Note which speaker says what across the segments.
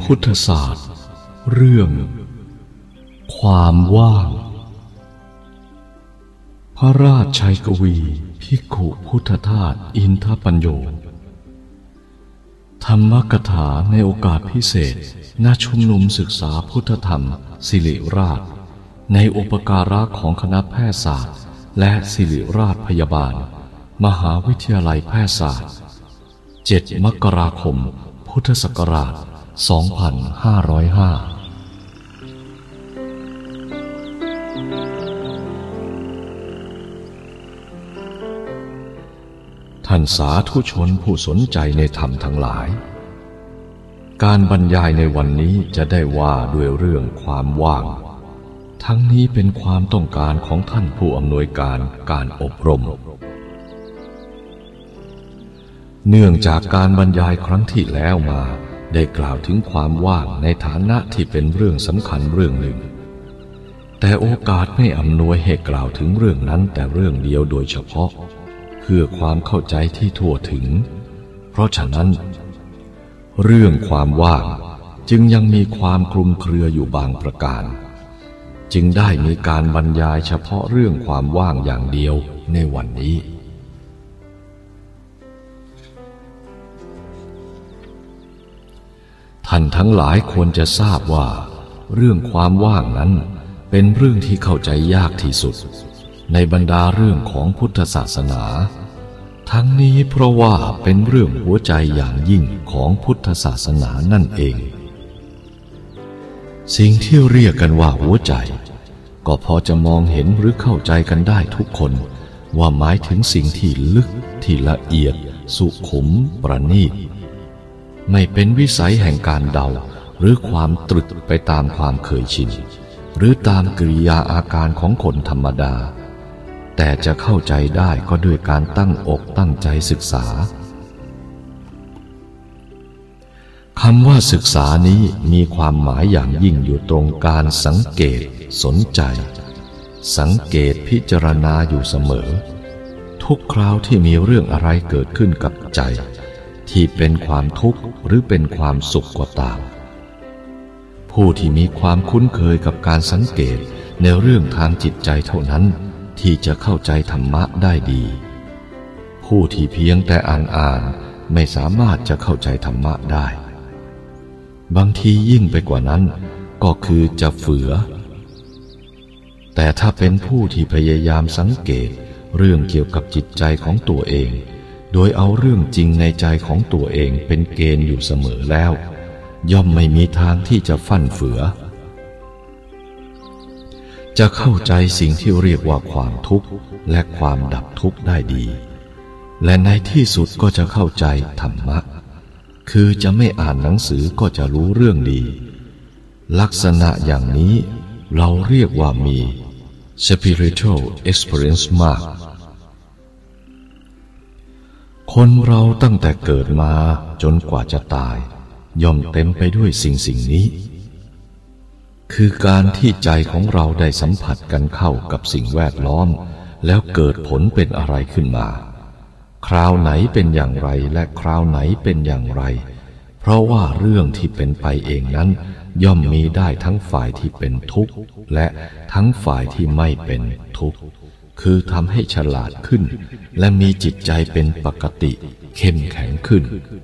Speaker 1: พุทธศาสตร์เรื่องความว่างพระราชชัยกวีภิกขุพุทธทาสอินทปัญโยธรรมกถาในโอกาสพิเศษณชุมนุมศึกษาพุทธธรรมศิริราชในอุปการะของคณะแพทยศาสตร์และศิริราชพยาบาลมหาวิทยาลัยแพทยศาสตร์7 มกราคมพุทธศักราช 2505 ท่านสาธุชนผู้สนใจในธรรมทั้งหลายการบรรยายในวันนี้จะได้ว่าด้วยเรื่องความว่างทั้งนี้เป็นความต้องการของท่านผู้อำนวยการอบรมเนื่องจากการบรรยายครั้งที่แล้วมาได้กล่าวถึงความว่างในฐานะที่เป็นเรื่องสำคัญเรื่องหนึ่งแต่โอกาสไม่อำนวยให้กล่าวถึงเรื่องนั้นแต่เรื่องเดียวโดยเฉพาะเพื่อความเข้าใจที่ทั่วถึงเพราะฉะนั้นเรื่องความว่างจึงยังมีความคลุมเครืออยู่บางประการจึงได้มีการบรรยายเฉพาะเรื่องความว่างอย่างเดียวในวันนี้ท่านทั้งหลายควรจะทราบว่าเรื่องความว่างนั้นเป็นเรื่องที่เข้าใจยากที่สุดในบรรดาเรื่องของพุทธศาสนาทั้งนี้เพราะว่าเป็นเรื่องหัวใจอย่างยิ่งของพุทธศาสนานั่นเองสิ่งที่เรียกกันว่าหัวใจก็พอจะมองเห็นหรือเข้าใจกันได้ทุกคนว่าหมายถึงสิ่งที่ลึกที่ละเอียดสุขุมประณีตไม่เป็นวิสัยแห่งการเดาหรือความตรึกไปตามความเคยชินหรือตามกิริยาอาการของคนธรรมดาแต่จะเข้าใจได้ก็ด้วยการตั้งอกตั้งใจศึกษาคำว่าศึกษานี้มีความหมายอย่างยิ่งอยู่ตรงการสังเกตสนใจสังเกตพิจารณาอยู่เสมอทุกคราวที่มีเรื่องอะไรเกิดขึ้นกับใจที่เป็นความทุกข์หรือเป็นความสุขก็ตามผู้ที่มีความคุ้นเคยกับการสังเกตในเรื่องทางจิตใจเท่านั้นที่จะเข้าใจธรรมะได้ดีผู้ที่เพียงแต่อ่านไม่สามารถจะเข้าใจธรรมะได้บางทียิ่งไปกว่านั้นก็คือจะเฝือแต่ถ้าเป็นผู้ที่พยายามสังเกตเรื่องเกี่ยวกับจิตใจของตัวเองโดยเอาเรื่องจริงในใจของตัวเองเป็นเกณฑ์อยู่เสมอแล้วย่อมไม่มีทางที่จะฟั่นเฟือจะเข้าใจสิ่งที่เรียกว่าความทุกข์และความดับทุกข์ได้ดีและในที่สุดก็จะเข้าใจธรรมะคือจะไม่อ่านหนังสือก็จะรู้เรื่องดีลักษณะอย่างนี้เราเรียกว่ามี spiritual experience มากคนเราตั้งแต่เกิดมาจนกว่าจะตายย่อมเต็มไปด้วยสิ่งนี้คือการที่ใจของเราได้สัมผัสกันเข้ากับสิ่งแวดล้อมแล้วเกิดผลเป็นอะไรขึ้นมาคราวไหนเป็นอย่างไรและคราวไหนเป็นอย่างไรเพราะว่าเรื่องที่เป็นไปเองนั้นย่อมมีได้ทั้งฝ่ายที่เป็นทุกข์และทั้งฝ่ายที่ไม่เป็นทุกข์คือทำให้ฉลาดขึ้นและมีจิตใจเป็นปกติเข้มแข็งขึ้น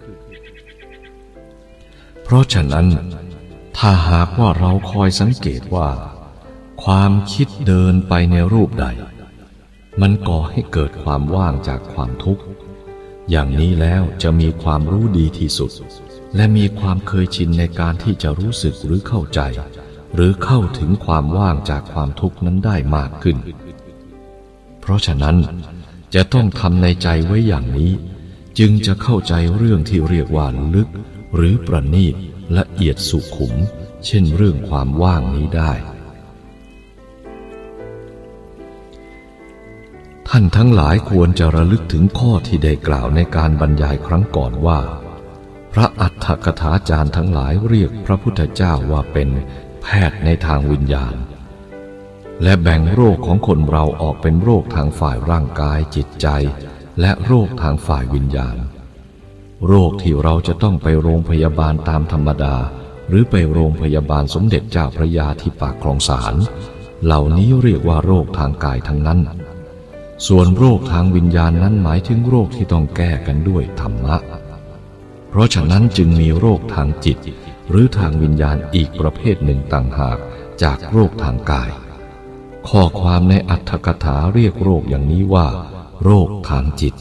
Speaker 1: เพราะฉะนั้นถ้าหากว่าเราคอยสังเกตว่าความคิดเดินไปในรูปใดมันก่อให้เกิดความว่างจากความทุกข์อย่างนี้แล้วจะมีความรู้ดีที่สุดและมีความเคยชินในการที่จะรู้สึกหรือเข้าใจหรือเข้าถึงความว่างจากความทุกข์นั้นได้มากขึ้นเพราะฉะนั้นจะต้องทำในใจไว้อย่างนี้จึงจะเข้าใจเรื่องที่เรียกว่าลึกหรือประณีตละเอียดสุขุมเช่นเรื่องความว่างนี้ได้ท่านทั้งหลายควรจะระลึกถึงข้อที่ได้กล่าวในการบรรยายครั้งก่อนว่าพระอัฏฐกถาจารย์ทั้งหลายเรียกพระพุทธเจ้าว่าเป็นแพทย์ในทางวิญญาณและแบ่งโรคของคนเราออกเป็นโรคทางฝ่ายร่างกายจิตใจและโรคทางฝ่ายวิญญาณ โรคที่เราจะต้องไปโรงพยาบาลตามธรรมดาหรือไปโรงพยาบาลสมเด็จเจ้าพระยาที่ปากคลองสารเหล่านี้เรียกว่าโรคทางกายทั้งนั้นส่วนโรคทางวิญญาณนั้นหมายถึงโรคที่ต้องแก้กันด้วยธรรมะเพราะฉะนั้นจึงมีโรคทางจิตหรือทางวิญญาณอีกประเภทหนึ่งต่างหากจากโรคทางกายข้อความในอรรถกถาเรียกโรคอย่างนี้ว่าโรคทางจิต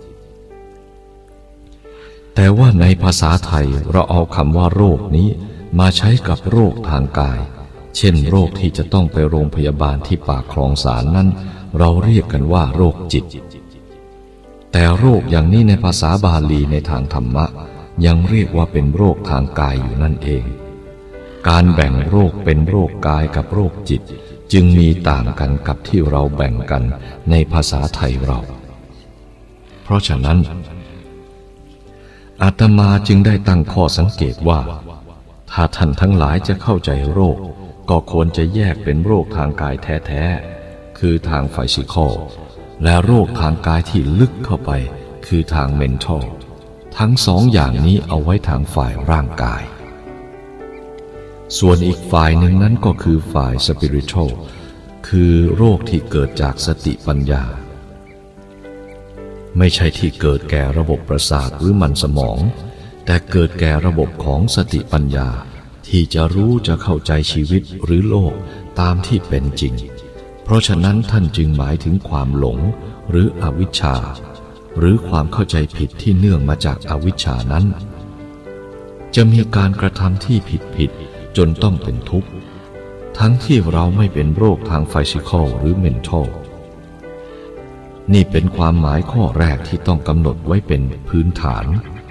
Speaker 1: แต่ว่าในภาษาไทยเราเอาคำว่าโรคนี้มาใช้กับโรคทางกายเช่นโรคที่จะต้องไปโรงพยาบาลที่ปากคลองสารนั้นเราเรียกกันว่าโรคจิตแต่โรคอย่างนี้ในภาษาบาลีในทางธรรมะยังเรียกว่าเป็นโรคทางกายอยู่นั่นเองการแบ่งโรคเป็นโรคกายกับโรคจิตจึงมีต่างกันกับที่เราแบ่งกันในภาษาไทยเราเพราะฉะนั้นอาตมาจึงได้ตั้งข้อสังเกตว่าถ้าท่านทั้งหลายจะเข้าใจโรคก็ควรจะแยกเป็นโรคทางกายแท้ๆคือทางไฟซิคอลและโรคทางกายที่ลึกเข้าไปคือทางเมนทัลทั้งสองอย่างนี้เอาไว้ทางฝ่ายร่างกายส่วนอีกฝ่ายหนึ่งนั้นก็คือฝ่ายสปิริตชัลคือโรคที่เกิดจากสติปัญญาไม่ใช่ที่เกิดแก่ระบบประสาทหรือมันสมองแต่เกิดแก่ระบบของสติปัญญาที่จะรู้จะเข้าใจชีวิตหรือโลกตามที่เป็นจริงเพราะฉะนั้นท่านจึงหมายถึงความหลงหรืออวิชชาหรือความเข้าใจผิดที่เนื่องมาจากอวิชชานั้นจะมีการกระทำที่ผิดจนต้องเป็นทุกข์ทั้งที่เราไม่เป็นโรคทางฟิสิกอลหรือเมนทัลนี่เป็นความหมายข้อแรกที่ต้องกำหนดไว้เป็นพื้นฐาน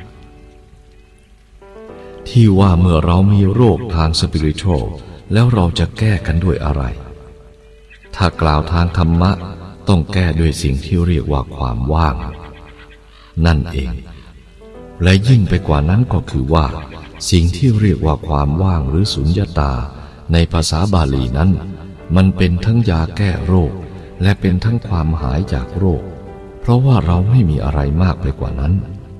Speaker 1: ที่ว่าเมื่อเรามีโรคทางสปิริตชัลแล้วเราจะแก้กันด้วยอะไรถ้ากล่าวทางธรรมะต้องแก้ด้วยสิ่งที่เรียกว่าความว่างนั่นเองและยิ่งไปกว่านั้นก็คือว่าสิ่งที่เรียกว่าความว่างหรือสุญญตาในภาษาบาลีนั้นมันเป็นทั้งยาแก้โรคและเป็นทั้งความหายจากโรคเพราะว่าเราไม่มีอะไรมากไปกว่านั้น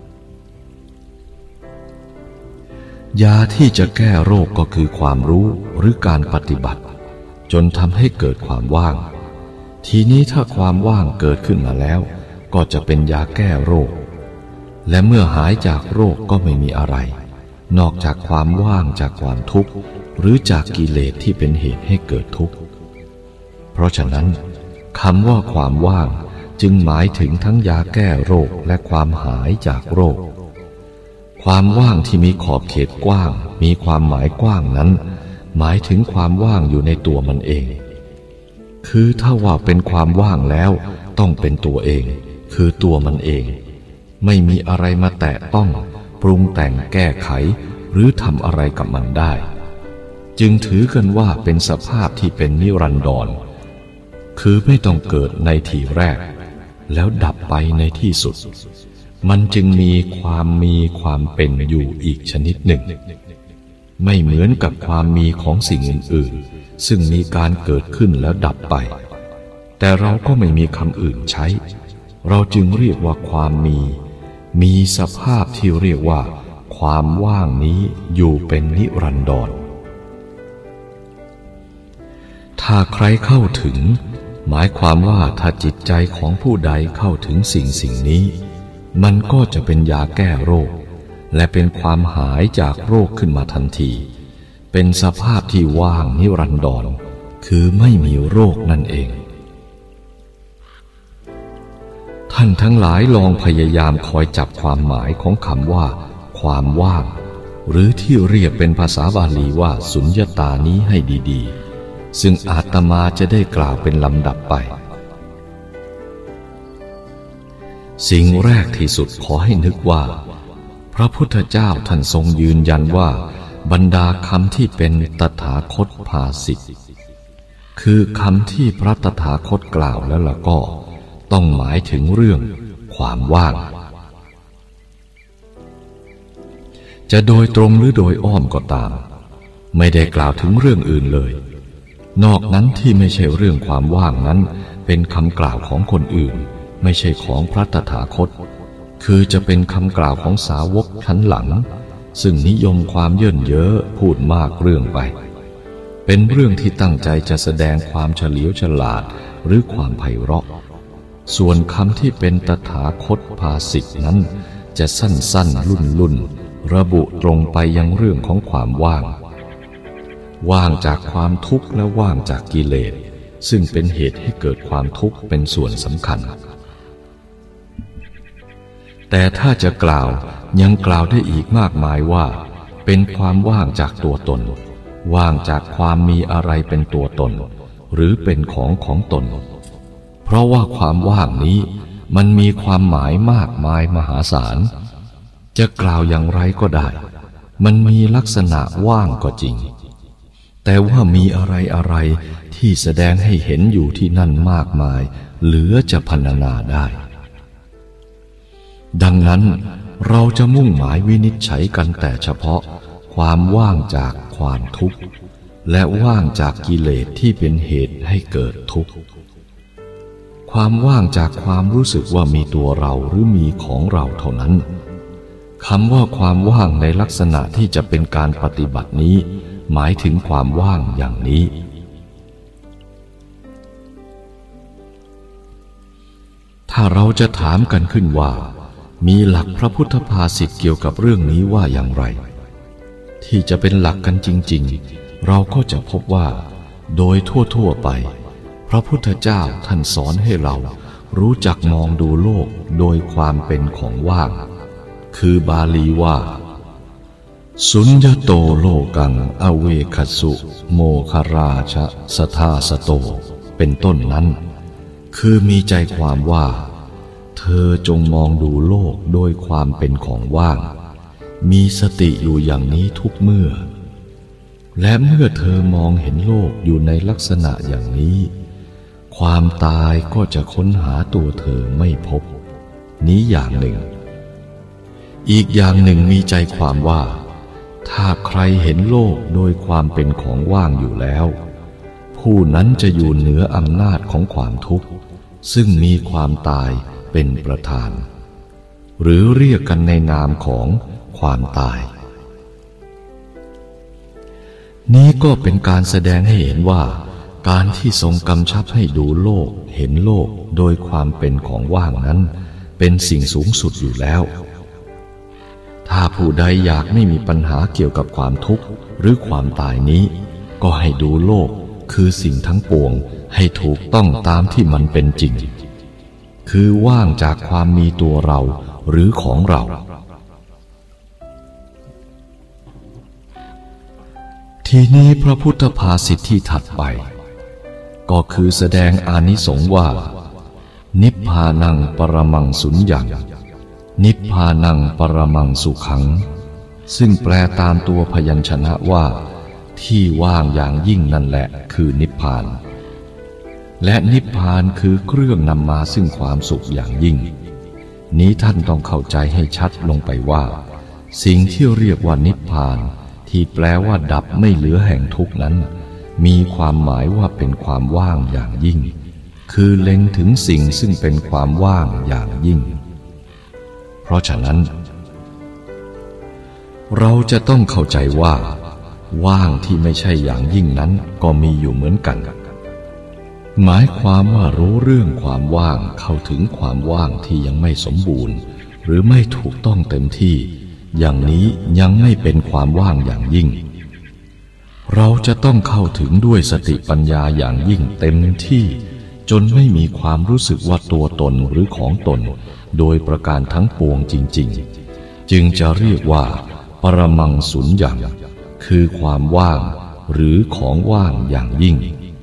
Speaker 1: ยาที่จะแก้โรคก็คือความรู้หรือการปฏิบัติจนทำให้เกิดความว่างทีนี้ถ้าความว่างเกิดขึ้นมาแล้วก็จะเป็นยาแก้โรคและเมื่อหายจากโรคก็ไม่มีอะไรนอกจากความว่างจากความทุกข์หรือจากกิเลสที่เป็นเหตุให้เกิดทุกข์เพราะฉะนั้นคำว่าความว่างจึงหมายถึงทั้งยาแก้โรคและความหายจากโรคความว่างที่มีขอบเขตกว้างมีความหมายกว้างนั้นหมายถึงความว่างอยู่ในตัวมันเองคือถ้าว่าเป็นความว่างแล้วต้องเป็นตัวเองคือตัวมันเองไม่มีอะไรมาแตะต้องปรุงแต่งแก้ไขหรือทำอะไรกับมันได้จึงถือกันว่าเป็นสภาพที่เป็นนิรันดรคือไม่ต้องเกิดในทีแรกแล้วดับไปในที่สุดมันจึงมีความเป็นอยู่อีกชนิดหนึ่งไม่เหมือนกับความมีของสิ่งอื่นๆซึ่งมีการเกิดขึ้นแล้วดับไปแต่เราก็ไม่มีคำอื่นใช้เราจึงเรียกว่าความมีสภาพที่เรียกว่าความว่างนี้อยู่เป็นนิรันดรถ้าใครเข้าถึงหมายความว่าถ้าจิตใจของผู้ใดเข้าถึงสิ่งนี้มันก็จะเป็นยาแก้โรคและเป็นความหายจากโรคขึ้นมาทันทีเป็นสภาพที่ว่างนิรันดรคือไม่มีโรคนั่นเองท่านทั้งหลายลองพยายามคอยจับความหมายของคำว่าความว่างหรือที่เรียกเป็นภาษาบาลีว่าสุญญตานี้ให้ดีๆซึ่งอาตมาจะได้กล่าวเป็นลำดับไปสิ่งแรกที่สุดขอให้นึกว่าพระพุทธเจ้าท่านทรงยืนยันว่าบรรดาคำที่เป็นตถาคตภาสิทธิ์คือคำที่พระตถาคตกล่าวแล้วล่ะก็ต้องหมายถึงเรื่องความว่างจะโดยตรงหรือโดยอ้อมก็ตามไม่ได้กล่าวถึงเรื่องอื่นเลยนอกนั้นที่ไม่ใช่เรื่องความว่างนั้นเป็นคำกล่าวของคนอื่นไม่ใช่ของพระตถาคตคือจะเป็นคำกล่าวของสาวกชั้นหลังซึ่งนิยมความเยินเย้อพูดมากเรื่องไปเป็นเรื่องที่ตั้งใจจะแสดงความเฉลียวฉลาดหรือความไพเราะส่วนคำที่เป็นตถาคตภาษิตนั้นจะสั้นๆลุ่นๆระบุตรงไปยังเรื่องของความว่างจากความทุกข์และว่างจากกิเลสซึ่งเป็นเหตุให้เกิดความทุกข์เป็นส่วนสำคัญแต่ถ้าจะกล่าวยังกล่าวได้อีกมากมายว่าเป็นความว่างจากตัวตนว่างจากความมีอะไรเป็นตัวตนหรือเป็นของตนเพราะว่าความว่างนี้มันมีความหมายมากมายมหาศาลจะกล่าวอย่างไรก็ได้มันมีลักษณะว่างก็จริงแต่ว่ามีอะไรที่แสดงให้เห็นอยู่ที่นั่นมากมายเหลือจะพรรณนาได้ดังนั้นเราจะมุ่งหมายวินิจฉัยกันแต่เฉพาะความว่างจากความทุกข์และว่างจากกิเลสที่เป็นเหตุให้เกิดทุกข์ความว่างจากความรู้สึกว่ามีตัวเราหรือมีของเราเท่านั้นคำว่าความว่างในลักษณะที่จะเป็นการปฏิบัตินี้หมายถึงความว่างอย่างนี้ถ้าเราจะถามกันขึ้นว่ามีหลักพระพุทธภาษิตเกี่ยวกับเรื่องนี้ว่าอย่างไรที่จะเป็นหลักกันจริงๆเราก็จะพบว่าโดยทั่วไปพระพุทธเจ้าท่านสอนให้เรารู้จักมองดูโลกโดยความเป็นของว่างคือบาลีว่าสุญญโตโลกังอเวคัสสุโมคราชสทาสโตเป็นต้นนั้นคือมีใจความว่าเธอจงมองดูโลกโดยความเป็นของว่างมีสติอยู่อย่างนี้ทุกเมื่อและเมื่อเธอมองเห็นโลกอยู่ในลักษณะอย่างนี้ความตายก็จะค้นหาตัวเธอไม่พบนี้อย่างหนึ่งอีกอย่างหนึ่งมีใจความว่าถ้าใครเห็นโลกโดยความเป็นของว่างอยู่แล้วผู้นั้นจะอยู่เหนืออำนาจของความทุกข์ซึ่งมีความตายเป็นประธานหรือเรียกกันในนามของความตายนี้ก็เป็นการแสดงให้เห็นว่าการที่ทรงกำชับให้ดูโลกเห็นโลกโดยความเป็นของว่างนั้นเป็นสิ่งสูงสุดอยู่แล้วถ้าผู้ใดอยากไม่มีปัญหาเกี่ยวกับความทุกข์หรือความตายนี้ก็ให้ดูโลกคือสิ่งทั้งปวงให้ถูกต้องตามที่มันเป็นจริงคือว่างจากความมีตัวเราหรือของเราทีนี้พระพุทธภาษิตที่ถัดไปก็คือแสดงอานิสงส์ว่านิพพานังปรมังสุญญังนิพพานังปรมังสุขังซึ่งแปลตามตัวพยัญชนะว่าที่ว่างอย่างยิ่งนั่นแหละคือนิพพานและนิพพานคือเครื่องนำมาซึ่งความสุขอย่างยิ่งนี้ท่านต้องเข้าใจให้ชัดลงไปว่าสิ่งที่เรียกว่านิพพานที่แปลว่าดับไม่เหลือแห่งทุกข์นั้นมีความหมายว่าเป็นความว่างอย่างยิ่งคือเล็งถึงสิ่งซึ่งเป็นความว่างอย่างยิ่งเพราะฉะนั้นเราจะต้องเข้าใจว่าว่างที่ไม่ใช่อย่างยิ่งนั้นก็มีอยู่เหมือนกันหมายความว่ารู้เรื่องความว่างเข้าถึงความว่างที่ยังไม่สมบูรณ์หรือไม่ถูกต้องเต็มที่อย่างนี้ยังไม่เป็นความว่างอย่างยิ่งเราจะต้องเข้าถึงด้วยสติปัญญาอย่างยิ่งเต็มที่จนไม่มีความรู้สึกว่าตัวตนหรือของตนโดยประการทั้งปวงจริงๆจึงจะเรียกว่าปรมังสุญญังคือความว่างหรือของว่างอย่างยิ่ง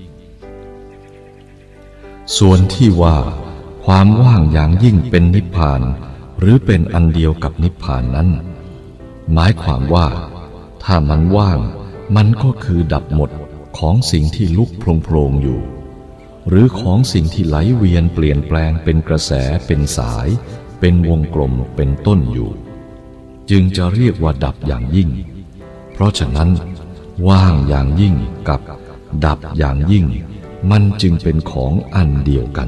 Speaker 1: ส่วนที่ว่าความว่างอย่างยิ่งเป็นนิพพานหรือเป็นอันเดียวกับนิพพานนั้นหมายความว่าถ้ามันว่างมันก็คือดับหมดของสิ่งที่ลุกโพลงอยู่หรือของสิ่งที่ไหลเวียนเปลี่ยนแปลงเป็นกระแสเป็นสายเป็นวงกลมเป็นต้นอยู่จึงจะเรียกว่าดับอย่างยิ่งเพราะฉะนั้นว่างอย่างยิ่งกับดับอย่างยิ่งมันจึงเป็นของอันเดียวกัน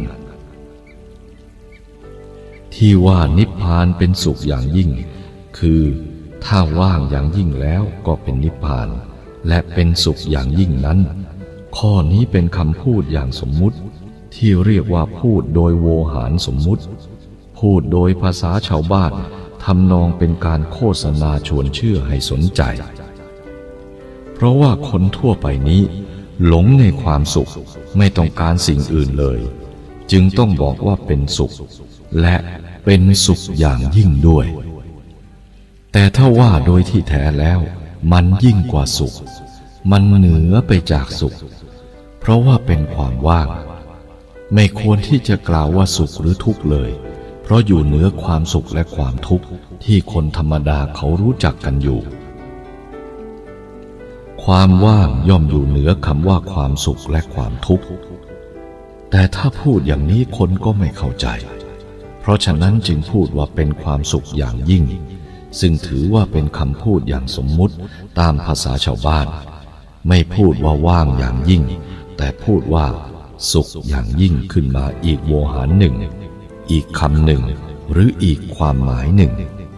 Speaker 1: ที่ว่านิพพานเป็นสุขอย่างยิ่งคือถ้าว่างอย่างยิ่งแล้วก็เป็นนิพพานและเป็นสุขอย่างยิ่งนั้นข้อนี้เป็นคำพูดอย่างสมมุติที่เรียกว่าพูดโดยโวหารสมมุติพูดโดยภาษาชาวบ้านทำนองเป็นการโฆษณาชวนเชื่อให้สนใจเพราะว่าคนทั่วไปนี้หลงในความสุขไม่ต้องการสิ่งอื่นเลยจึงต้องบอกว่าเป็นสุขและเป็นสุขอย่างยิ่งด้วยแต่ถ้าว่าโดยที่แท้แล้วมันยิ่งกว่าสุขมันเหนือไปจากสุขเพราะว่าเป็นความว่างไม่ควรที่จะกล่าวว่าสุขหรือทุกข์เลยเพราะอยู่เหนือความสุขและความทุกข์ที่คนธรรมดาเขารู้จักกันอยู่ความว่างย่อมอยู่เหนือคำว่าความสุขและความทุกข์แต่ถ้าพูดอย่างนี้คนก็ไม่เข้าใจเพราะฉะนั้นจึงพูดว่าเป็นความสุขอย่างยิ่งซึ่งถือว่าเป็นคำพูดอย่างสมมุติตามภาษาชาวบ้านไม่พูดว่าว่างอย่างยิ่งแต่พูดว่าสุขอย่างยิ่งขึ้นมาอีกโวหารหนึ่งอีกคำหนึ่งหรืออีกความหมายหนึ่ง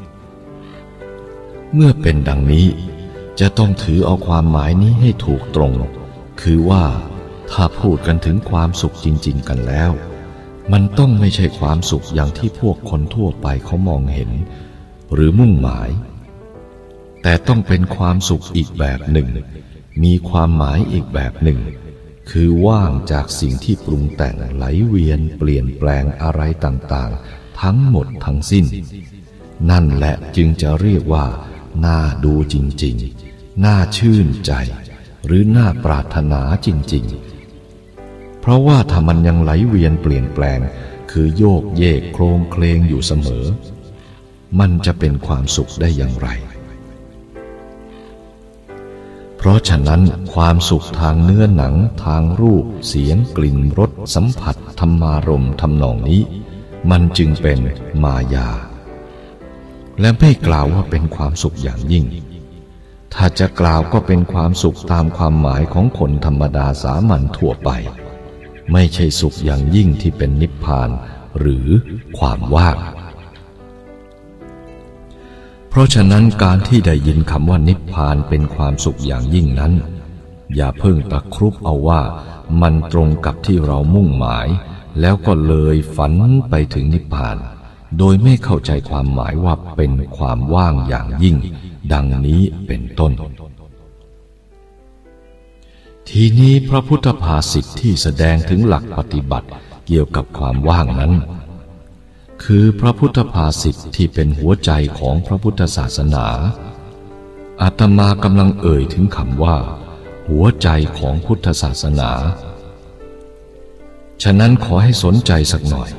Speaker 1: เมื่อเป็นดังนี้จะต้องถือเอาความหมายนี้ให้ถูกตรงคือว่าถ้าพูดกันถึงความสุขจริงๆกันแล้วมันต้องไม่ใช่ความสุขอย่างที่พวกคนทั่วไปเขามองเห็นหรือมุ่งหมายแต่ต้องเป็นความสุขอีกแบบหนึ่งมีความหมายอีกแบบหนึ่งคือว่างจากสิ่งที่ปรุงแต่งไหลเวียนเปลี่ยนแปลงอะไรต่างๆทั้งหมดทั้งสิ้นนั่นแหละจึงจะเรียกว่าน่าดูจริงๆน่าชื่นใจหรือน่าปรารถนาจริงๆเพราะว่าถ้ามันยังไหลเวียนเปลี่ยนแปลงคือโยกเยกโคลงเคลงอยู่เสมอมันจะเป็นความสุขได้อย่างไรเพราะฉะนั้นความสุขทางเนื้อหนังทางรูปเสียงกลิ่นรสสัมผัสธรรมารมณ์ทำนองนี้มันจึงเป็นมายาและไม่กล่าวว่าเป็นความสุขอย่างยิ่งถ้าจะกล่าวก็เป็นความสุขตามความหมายของคนธรรมดาสามัญทั่วไปไม่ใช่สุขอย่างยิ่งที่เป็นนิพพานหรือความว่างเพราะฉะนั้นการที่ได้ยินคำว่านิพพานเป็นความสุขอย่างยิ่งนั้นอย่าเพิ่งตะครุบเอาว่ามันตรงกับที่เรามุ่งหมายแล้วก็เลยฝันไปถึงนิพพานโดยไม่เข้าใจความหมายว่าเป็นความว่างอย่างยิ่งดังนี้เป็นต้นทีนี้พระพุทธภาษิตที่แสดงถึงหลักปฏิบัติเกี่ยวกับความว่างนั้นคือพระพุทธภาษิตที่เป็นหัวใจของพระพุทธศาสนาอาตมากำลังเอ่ยถึงคำว่าหัวใจของพุทธศาสนาฉะนั้นขอให้สนใจสักหน่อย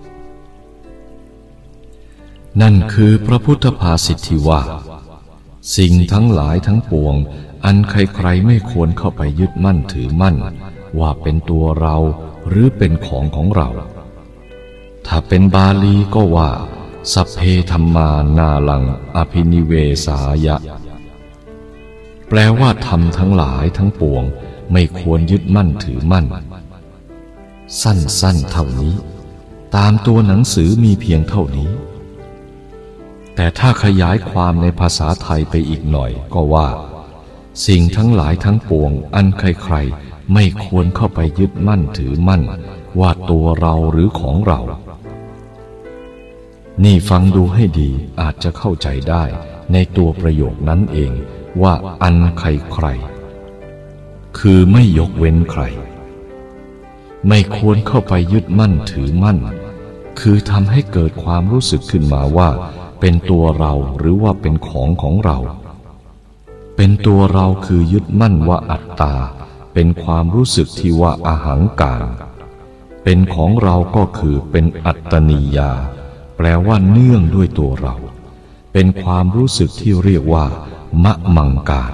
Speaker 1: นั่นคือพระพุทธภาษิตที่ว่าสิ่งทั้งหลายทั้งปวงอันใครๆไม่ควรเข้าไปยึดมั่นถือมั่นว่าเป็นตัวเราหรือเป็นของเราถ้าเป็นบาลีก็ว่าสัพเพธัมมานาลังอภินิเวสายะแปลว่าธรรมทั้งหลายทั้งปวงไม่ควรยึดมั่นถือมั่นสั้นๆเท่านี้ตามตัวหนังสือมีเพียงเท่านี้แต่ถ้าขยายความในภาษาไทยไปอีกหน่อยก็ว่าสิ่งทั้งหลายทั้งปวงอันใครๆไม่ควรเข้าไปยึดมั่นถือมั่นว่าตัวเราหรือของเรานี่ฟังดูให้ดีอาจจะเข้าใจได้ในตัวประโยคนั้นเองว่าอันใครๆคือไม่ยกเว้นใครไม่ควรเข้าไปยึดมั่นถือมั่นคือทำให้เกิดความรู้สึกขึ้นมาว่าเป็นตัวเราหรือว่าเป็นของเราเป็นตัวเราคือยึดมั่นว่าอัตตาเป็นความรู้สึกที่ว่าอหังการเป็นของเราก็คือเป็นอัตตนียาแปลว่าเนื่องด้วยตัวเราเป็นความรู้สึกที่เรียกว่ามะมังการ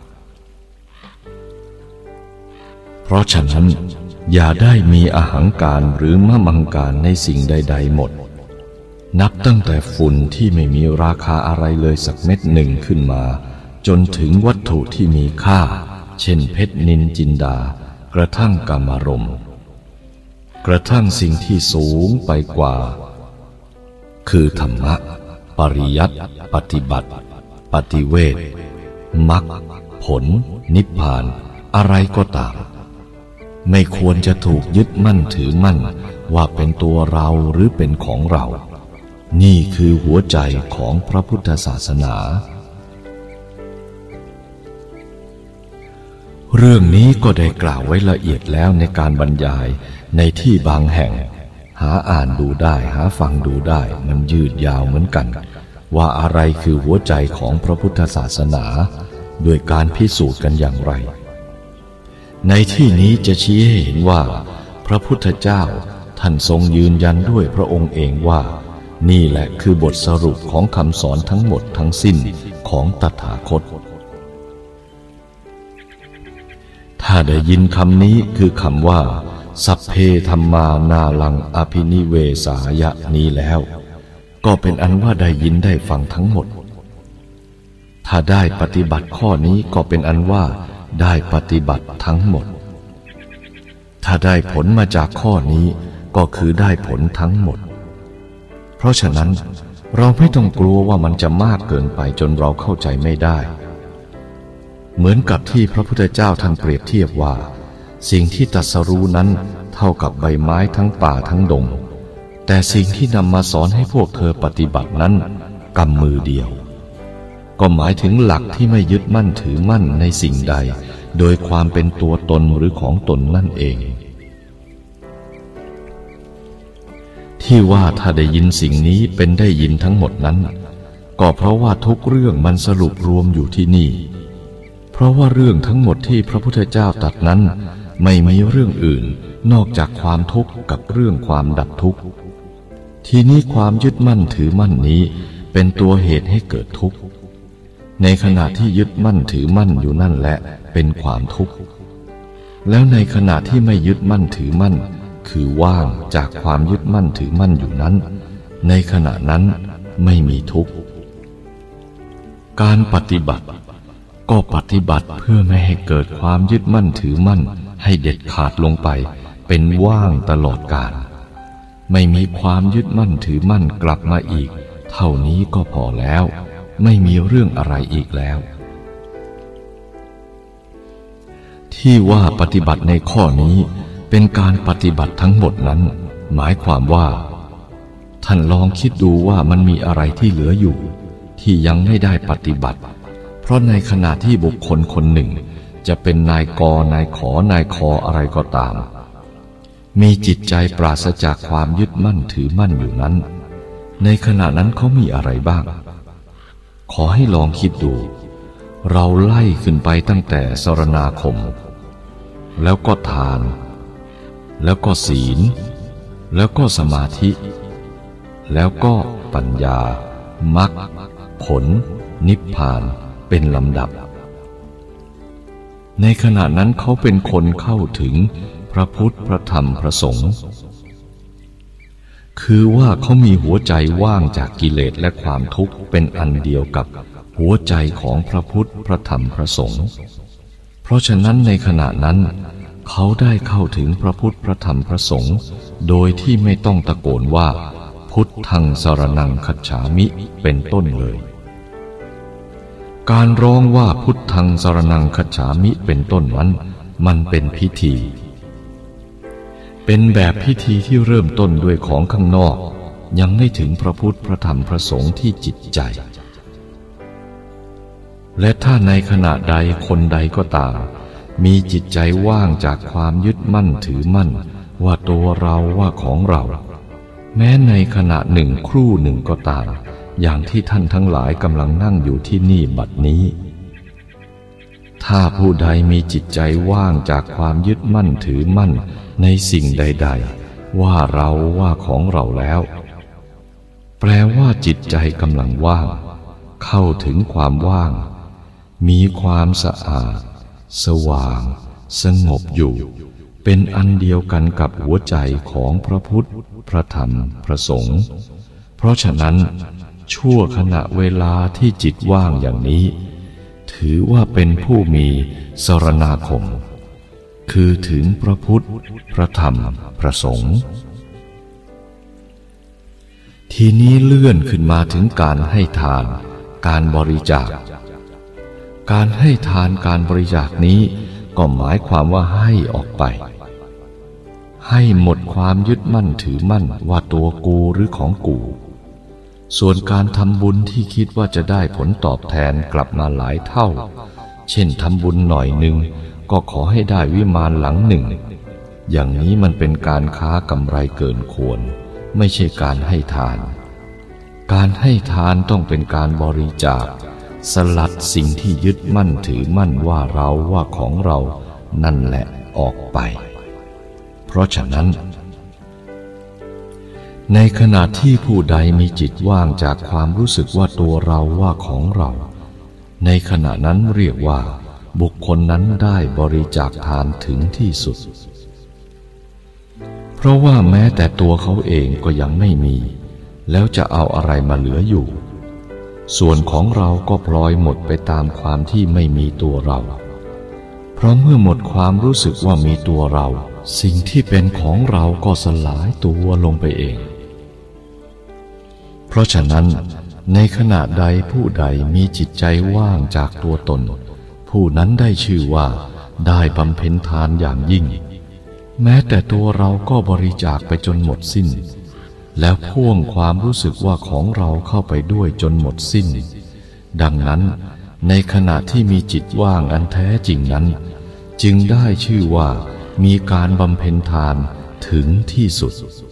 Speaker 1: เพราะฉะนั้นอย่าได้มีอหังการหรือมะมังการในสิ่งใดๆหมดนับตั้งแต่ฝุ่นที่ไม่มีราคาอะไรเลยสักเม็ดหนึ่งขึ้นมาจนถึงวัตถุที่มีค่าเช่นเพชรนิลจินดากระทั่งกามารมณ์กระทั่งสิ่งที่สูงไปกว่าคือธรรมะปริยัติปฏิบัติปปฏิเวทมรรคผลนิพพานอะไรก็ตามไม่ควรจะถูกยึดมั่นถือมั่นว่าเป็นตัวเราหรือเป็นของเรานี่คือหัวใจของพระพุทธศาสนาเรื่องนี้ก็ได้กล่าวไว้ละเอียดแล้วในการบรรยายในที่บางแห่งหาอ่านดูได้หาฟังดูได้มันยืดยาวเหมือนกันว่าอะไรคือหัวใจของพระพุทธศาสนาด้วยการพิสูจน์กันอย่างไรในที่นี้จะชี้ให้เห็นว่าพระพุทธเจ้าท่านทรงยืนยันด้วยพระองค์เองว่านี่แหละคือบทสรุปของคำสอนทั้งหมดทั้งสิ้นของตถาคตถ้าได้ยินคำนี้คือคำว่าสัพเพธัมมานาลังอภินิเวสายะนี้แล้วก็เป็นอันว่าได้ยินได้ฟังทั้งหมดถ้าได้ปฏิบัติข้อนี้ก็เป็นอันว่าได้ปฏิบัติทั้งหมดถ้าได้ผลมาจากข้อนี้ก็คือได้ผลทั้งหมดเพราะฉะนั้นเราไม่ต้องกลัวว่ามันจะมากเกินไปจนเราเข้าใจไม่ได้เหมือนกับที่พระพุทธเจ้าท่านเปรียบเทียบว่าสิ่งที่ตรัสรู้นั้นเท่ากับใบไม้ทั้งป่าทั้งดงแต่สิ่งที่นำมาสอนให้พวกเธอปฏิบัตินั้นกำมือเดียวก็หมายถึงหลักที่ไม่ยึดมั่นถือมั่นในสิ่งใดโดยความเป็นตัวตนหรือของตนนั่นเองที่ว่าถ้าได้ยินสิ่งนี้เป็นได้ยินทั้งหมดนั้นก็เพราะว่าทุกเรื่องมันสรุปรวมอยู่ที่นี่เพราะว่าเรื่องทั้งหมดที่พระพุทธเจ้าตรัสนั้นไม่มีเรื่องอื่นนอกจากความทุกข์กับเรื่องความดับทุกข์ทีนี้ความยึดมั่นถือมั่นนี้เป็นตัวเหตุให้เกิดทุกข์ในขณะที่ยึดมั่นถือมั่นอยู่นั่นแหละเป็นความทุกข์แล้วในขณะที่ไม่ยึดมั่นถือมั่นคือว่างจากความยึดมั่นถือมั่นอยู่นั้นในขณะนั้นไม่มีทุกข์การปฏิบัติก็ปฏิบัติเพื่อไม่ให้เกิดความยึดมั่นถือมั่นให้เด็ดขาดลงไปเป็นว่างตลอดกาลไม่มีความยึดมั่นถือมั่นกลับมาอีกเท่านี้ก็พอแล้วไม่มีเรื่องอะไรอีกแล้วที่ว่าปฏิบัติในข้อนี้เป็นการปฏิบัติทั้งหมดนั้นหมายความว่าท่านลองคิดดูว่ามันมีอะไรที่เหลืออยู่ที่ยังไม่ได้ปฏิบัติเพราะในขณะที่บุคคลคนหนึ่งจะเป็นนายกนายขอนายคออะไรก็ตามมีจิตใจปราศจากความยึดมั่นถือมั่นอยู่นั้นในขณะนั้นเขามีอะไรบ้างขอให้ลองคิดดูเราไล่ขึ้นไปตั้งแต่สรณาคมแล้วก็ทานแล้วก็ศีลแล้วก็สมาธิแล้วก็ปัญญามรรคผลนิพพานเป็นลำดับในขณะนั้นเขาเป็นคนเข้าถึงพระพุทธพระธรรมพระสงฆ์คือว่าเขามีหัวใจว่างจากกิเลสและความทุกข์เป็นอันเดียวกับหัวใจของพระพุทธพระธรรมพระสงฆ์เพราะฉะนั้นในขณะนั้นเขาได้เข้าถึงพระพุทธพระธรรมพระสงฆ์โดยที่ไม่ต้องตะโกนว่าพุทธังสรณังคัจฉามิเป็นต้นเลยการร้องว่าพุทธังสรณังคัจฉามิเป็นต้นนั้นมันเป็นพิธีเป็นแบบพิธีที่เริ่มต้นด้วยของข้างนอกยังไม่ถึงพระพุทธพระธรรมพระสงฆ์ที่จิตใจและถ้าในขณะใดคนใดก็ตามมีจิตใจว่างจากความยึดมั่นถือมั่นว่าตัวเราว่าของเราแม้ในขณะหนึ่งครู่หนึ่งก็ตามอย่างที่ท่านทั้งหลายกำลังนั่งอยู่ที่นี่บัดนี้ถ้าผู้ใดมีจิตใจว่างจากความยึดมั่นถือมั่นในสิ่งใดๆว่าเราว่าของเราแล้วแปลว่าจิตใจกำลังว่างเข้าถึงความว่างมีความสะอาดสว่างสงบอยู่เป็นอันเดียวกันกับหัวใจของพระพุทธพระธรรมพระสงฆ์เพราะฉะนั้นชั่วขณะเวลาที่จิตว่างอย่างนี้ถือว่าเป็นผู้มีสรณาคมคือถึงพระพุทธพระธรรมพระสงฆ์ทีนี้เลื่อนขึ้นมาถึงการให้ทานการบริจาคการให้ทานการบริจาคนี้ก็หมายความว่าให้ออกไปให้หมดความยึดมั่นถือมั่นว่าตัวกูหรือของกูส่วนการทำบุญที่คิดว่าจะได้ผลตอบแทนกลับมาหลายเท่าเช่นทำบุญหน่อยหนึ่งก็ขอให้ได้วิมานหลังหนึ่งอย่างนี้มันเป็นการค้ากำไรเกินควรไม่ใช่การให้ทานการให้ทานต้องเป็นการบริจาคสลัดสิ่งที่ยึดมั่นถือมั่นว่าเราว่าของเรานั่นแหละออกไปเพราะฉะนั้นในขณะที่ผู้ใดมีจิตว่างจากความรู้สึกว่าตัวเราว่าของเราในขณะนั้นเรียกว่าบุคคลนั้นได้บริจาคทานถึงที่สุดเพราะว่าแม้แต่ตัวเขาเองก็ยังไม่มีแล้วจะเอาอะไรมาเหลืออยู่ส่วนของเราก็พลอยหมดไปตามความที่ไม่มีตัวเราเพราะเมื่อหมดความรู้สึกว่ามีตัวเราสิ่งที่เป็นของเราก็สลายตัวลงไปเองเพราะฉะนั้นในขณะใดผู้ใดมีจิตใจว่างจากตัวตนผู้นั้นได้ชื่อว่าได้บำเพ็ญทานอย่างยิ่งแม้แต่ตัวเราก็บริจาคไปจนหมดสิ้นแล้วพ่วงความรู้สึกว่าของเราเข้าไปด้วยจนหมดสิ้นดังนั้นในขณะที่มีจิตว่างอันแท้จริงนั้นจึงได้ชื่อว่ามีการบำเพ็ญทานถึงที่สุด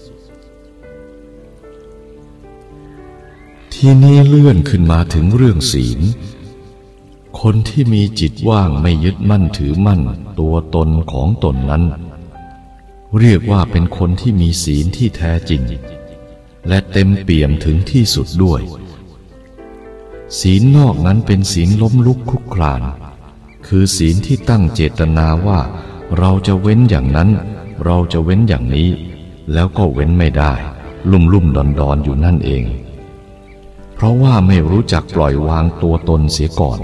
Speaker 1: ทีนี้เลื่อนขึ้นมาถึงเรื่องศีลคนที่มีจิตว่างไม่ยึดมั่นถือมั่นตัวตนของตนนั้นเรียกว่าเป็นคนที่มีศีลที่แท้จริงและเต็มเปี่ยมถึงที่สุดด้วยศีลนอกนั้นเป็นศีลล้มลุกคลุกคลานคือศีลที่ตั้งเจตนาว่าเราจะเว้นอย่างนั้นเราจะเว้นอย่างนี้แล้วก็เว้นไม่ได้ลุ่มดอนอยู่นั่นเองเพราะว่าไม่รู้จักปล่อยวางตัวตนเสียก่อน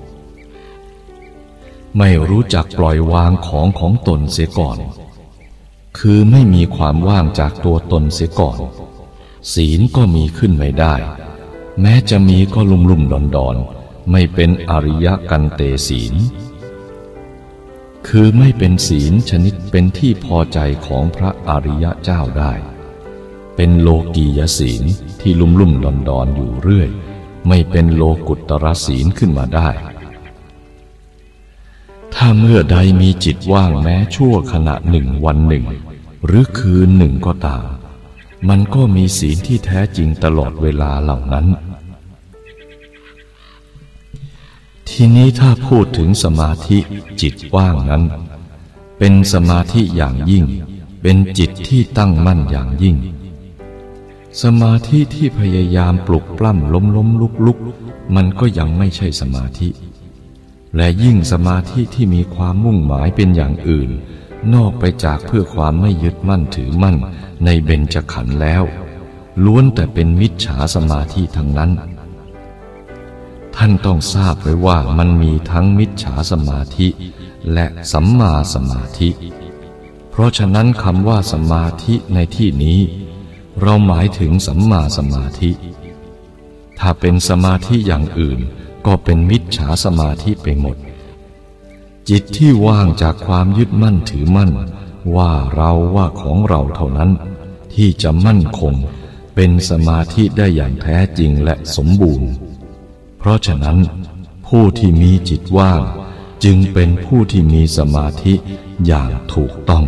Speaker 1: ไม่รู้จักปล่อยวางของตนเสียก่อนคือไม่มีความว่างจากตัวตนเสียก่อนศีลก็มีขึ้นไม่ได้แม้จะมีก็ลุ่มดอนไม่เป็นอริยกันเตศีลคือไม่เป็นศีลชนิดเป็นที่พอใจของพระอริยเจ้าได้เป็นโลกียศีลที่ลุ่มดอนอยู่เรื่อยไม่เป็นโลกุตตรศีลขึ้นมาได้ถ้าเมื่อใดมีจิตว่างแม้ชั่วขณะหนึ่งวันหนึ่งหรือคืนหนึ่งก็ตามมันก็มีศีลที่แท้จริงตลอดเวลาเหล่านั้นทีนี้ถ้าพูดถึงสมาธิจิตว่างนั้นเป็นสมาธิอย่างยิ่งเป็นจิตที่ตั้งมั่นอย่างยิ่งสมาธิที่พยายามปลุกปล้ำล้มลุกมันก็ยังไม่ใช่สมาธิและยิ่งสมาธิที่มีความมุ่งหมายเป็นอย่างอื่นนอกไปจากเพื่อความไม่ยึดมั่นถือมั่นในเบญจขันธ์แล้วล้วนแต่เป็นมิจฉาสมาธิทั้งนั้นท่านต้องทราบไว้ว่ามันมีทั้งมิจฉาสมาธิและสัมมาสมาธิเพราะฉะนั้นคำว่าสมาธิในที่นี้เราหมายถึงสัมมาสมาธิถ้าเป็นสมาธิอย่างอื่นก็เป็นมิจฉาสมาธิไปหมดจิตที่ว่างจากความยึดมั่นถือมั่นว่าเราว่าของเราเท่านั้นที่จะมั่นคงเป็นสมาธิได้อย่างแท้จริงและสมบูรณ์เพราะฉะนั้นผู้ที่มีจิตว่างจึงเป็นผู้ที่มีสมาธิอย่างถูกต้อง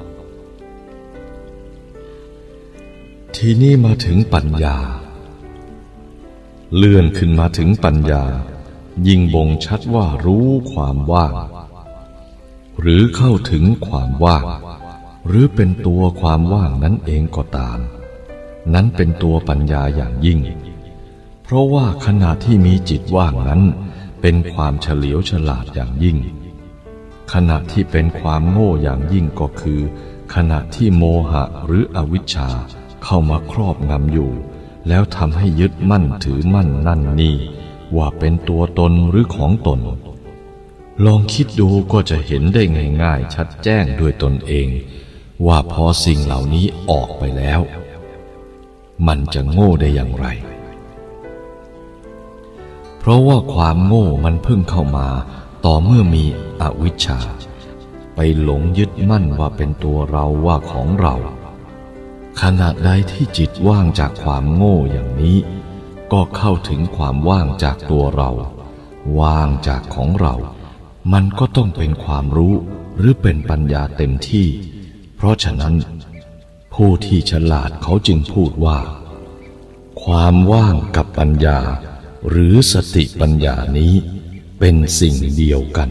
Speaker 1: ทีนี้มาถึงปัญญาเลื่อนขึ้นมาถึงปัญญายิ่งบ่งชัดว่ารู้ความว่างหรือเข้าถึงความว่างหรือเป็นตัวความว่างนั้นเองก็ตามนั้นเป็นตัวปัญญาอย่างยิ่งเพราะว่าขณะที่มีจิตว่างนั้นเป็นความเฉลียวฉลาดอย่างยิ่งขณะที่เป็นความโง่อย่างยิ่งก็คือขณะที่โมหะหรืออวิชชาเข้ามาครอบงำอยู่แล้วทำให้ยึดมั่นถือมั่นนั่นนี่ว่าเป็นตัวตนหรือของตนลองคิดดูก็จะเห็นได้ง่ายๆชัดแจ้งด้วยตนเองว่าพอสิ่งเหล่านี้ออกไปแล้วมันจะโง่ได้อย่างไรราะว่าความโง่มันเพิ่งเข้ามาต่อเมื่อมีอวิชชาไปหลงยึดมั่นว่าเป็นตัวเราว่าของเราขณะใดที่จิตว่างจากความโง่อย่างนี้ก็เข้าถึงความว่างจากตัวเราว่างจากของเรามันก็ต้องเป็นความรู้หรือเป็นปัญญาเต็มที่เพราะฉะนั้นผู้ที่ฉลาดเขาจึงพูดว่าความว่างกับปัญญาหรือสติปัญญานี้เป็นสิ่งเดียวกัน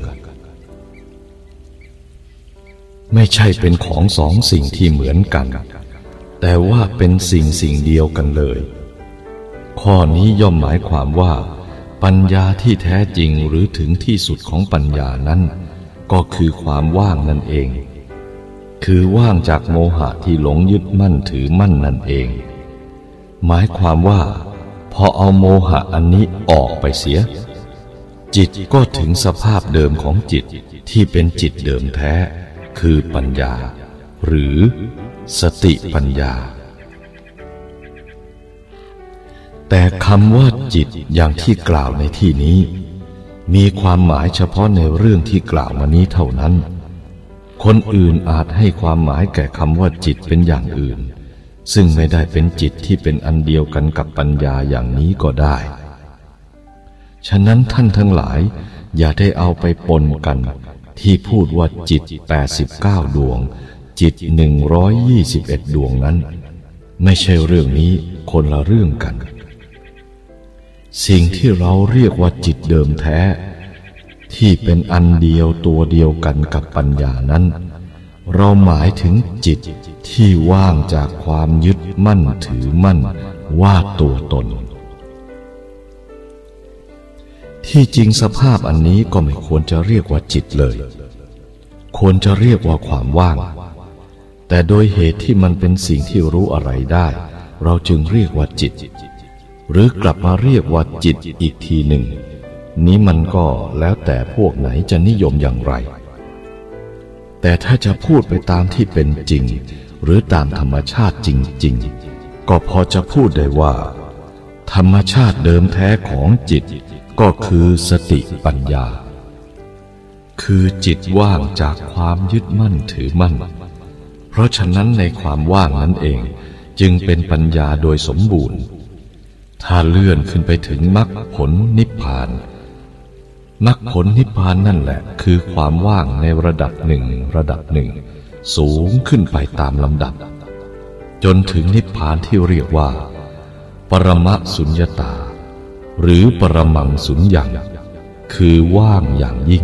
Speaker 1: ไม่ใช่เป็นของสองสิ่งที่เหมือนกันแต่ว่าเป็นสิ่งเดียวกันเลยข้อนี้ย่อมหมายความว่าปัญญาที่แท้จริงหรือถึงที่สุดของปัญญานั้นก็คือความว่างนั่นเองคือว่างจากโมหะที่หลงยึดมั่นถือมั่นนั่นเองหมายความว่าพอเอาโมหะอันนี้ออกไปเสียจิตก็ถึงสภาพเดิมของจิตที่เป็นจิตเดิมแท้คือปัญญาหรือสติปัญญาแต่คำว่าจิตอย่างที่กล่าวในที่นี้มีความหมายเฉพาะในเรื่องที่กล่าวมานี้เท่านั้นคนอื่นอาจให้ความหมายแก่คำว่าจิตเป็นอย่างอื่นซึ่งไม่ได้เป็นจิตที่เป็นอันเดียวกันกับปัญญาอย่างนี้ก็ได้ฉะนั้นท่านทั้งหลายอย่าได้เอาไปปนกันที่พูดว่าจิต89ดวงจิต121ดวงนั้นไม่ใช่เรื่องนี้คนละเรื่องกันสิ่งที่เราเรียกว่าจิตเดิมแท้ที่เป็นอันเดียวตัวเดียวกันกับปัญญานั้นเราหมายถึงจิตที่ว่างจากความยึดมั่นถือมั่นว่าตัวตนที่จริงสภาพอันนี้ก็ไม่ควรจะเรียกว่าจิตเลยควรจะเรียกว่าความว่างแต่โดยเหตุที่มันเป็นสิ่งที่รู้อะไรได้เราจึงเรียกว่าจิตหรือกลับมาเรียกว่าจิตอีกทีหนึ่งนี้มันก็แล้วแต่พวกไหนจะนิยมอย่างไรแต่ถ้าจะพูดไปตามที่เป็นจริงหรือตามธรรมชาติจริงๆก็พอจะพูดได้ว่าธรรมชาติเดิมแท้ของจิตก็คือสติปัญญาคือจิตว่างจากความยึดมั่นถือมั่นเพราะฉะนั้นในความว่างนั้นเองจึงเป็นปัญญาโดยสมบูรณ์ถ้าเลื่อนขึ้นไปถึงมรรคผลนิพพานมรรคผลนิพพานนั่นแหละคือความว่างในระดับหนึ่งสูงขึ้นไปตามลำดับจนถึงนิพพานที่เรียกว่าปรมสุญญตาหรือปรมังสุญญังคือว่างอย่างยิ่ง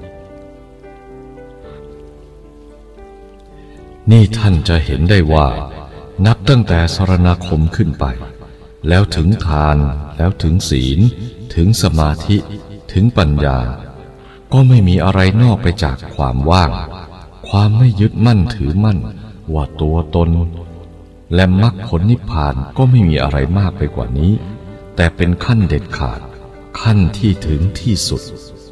Speaker 1: นี่ท่านจะเห็นได้ว่านับตั้งแต่สรณคมขึ้นไปแล้วถึงทานแล้วถึงศีลถึงสมาธิถึงปัญญาก็ไม่มีอะไรนอกไปจากความว่างความไม่ยึดมั่นถือมั่นว่าตัวตนและมรรคผลนิพพานก็ไม่มีอะไรมากไปกว่านี้แต่เป็นขั้นเด็ดขาดขั้นที่ถึงที่สุด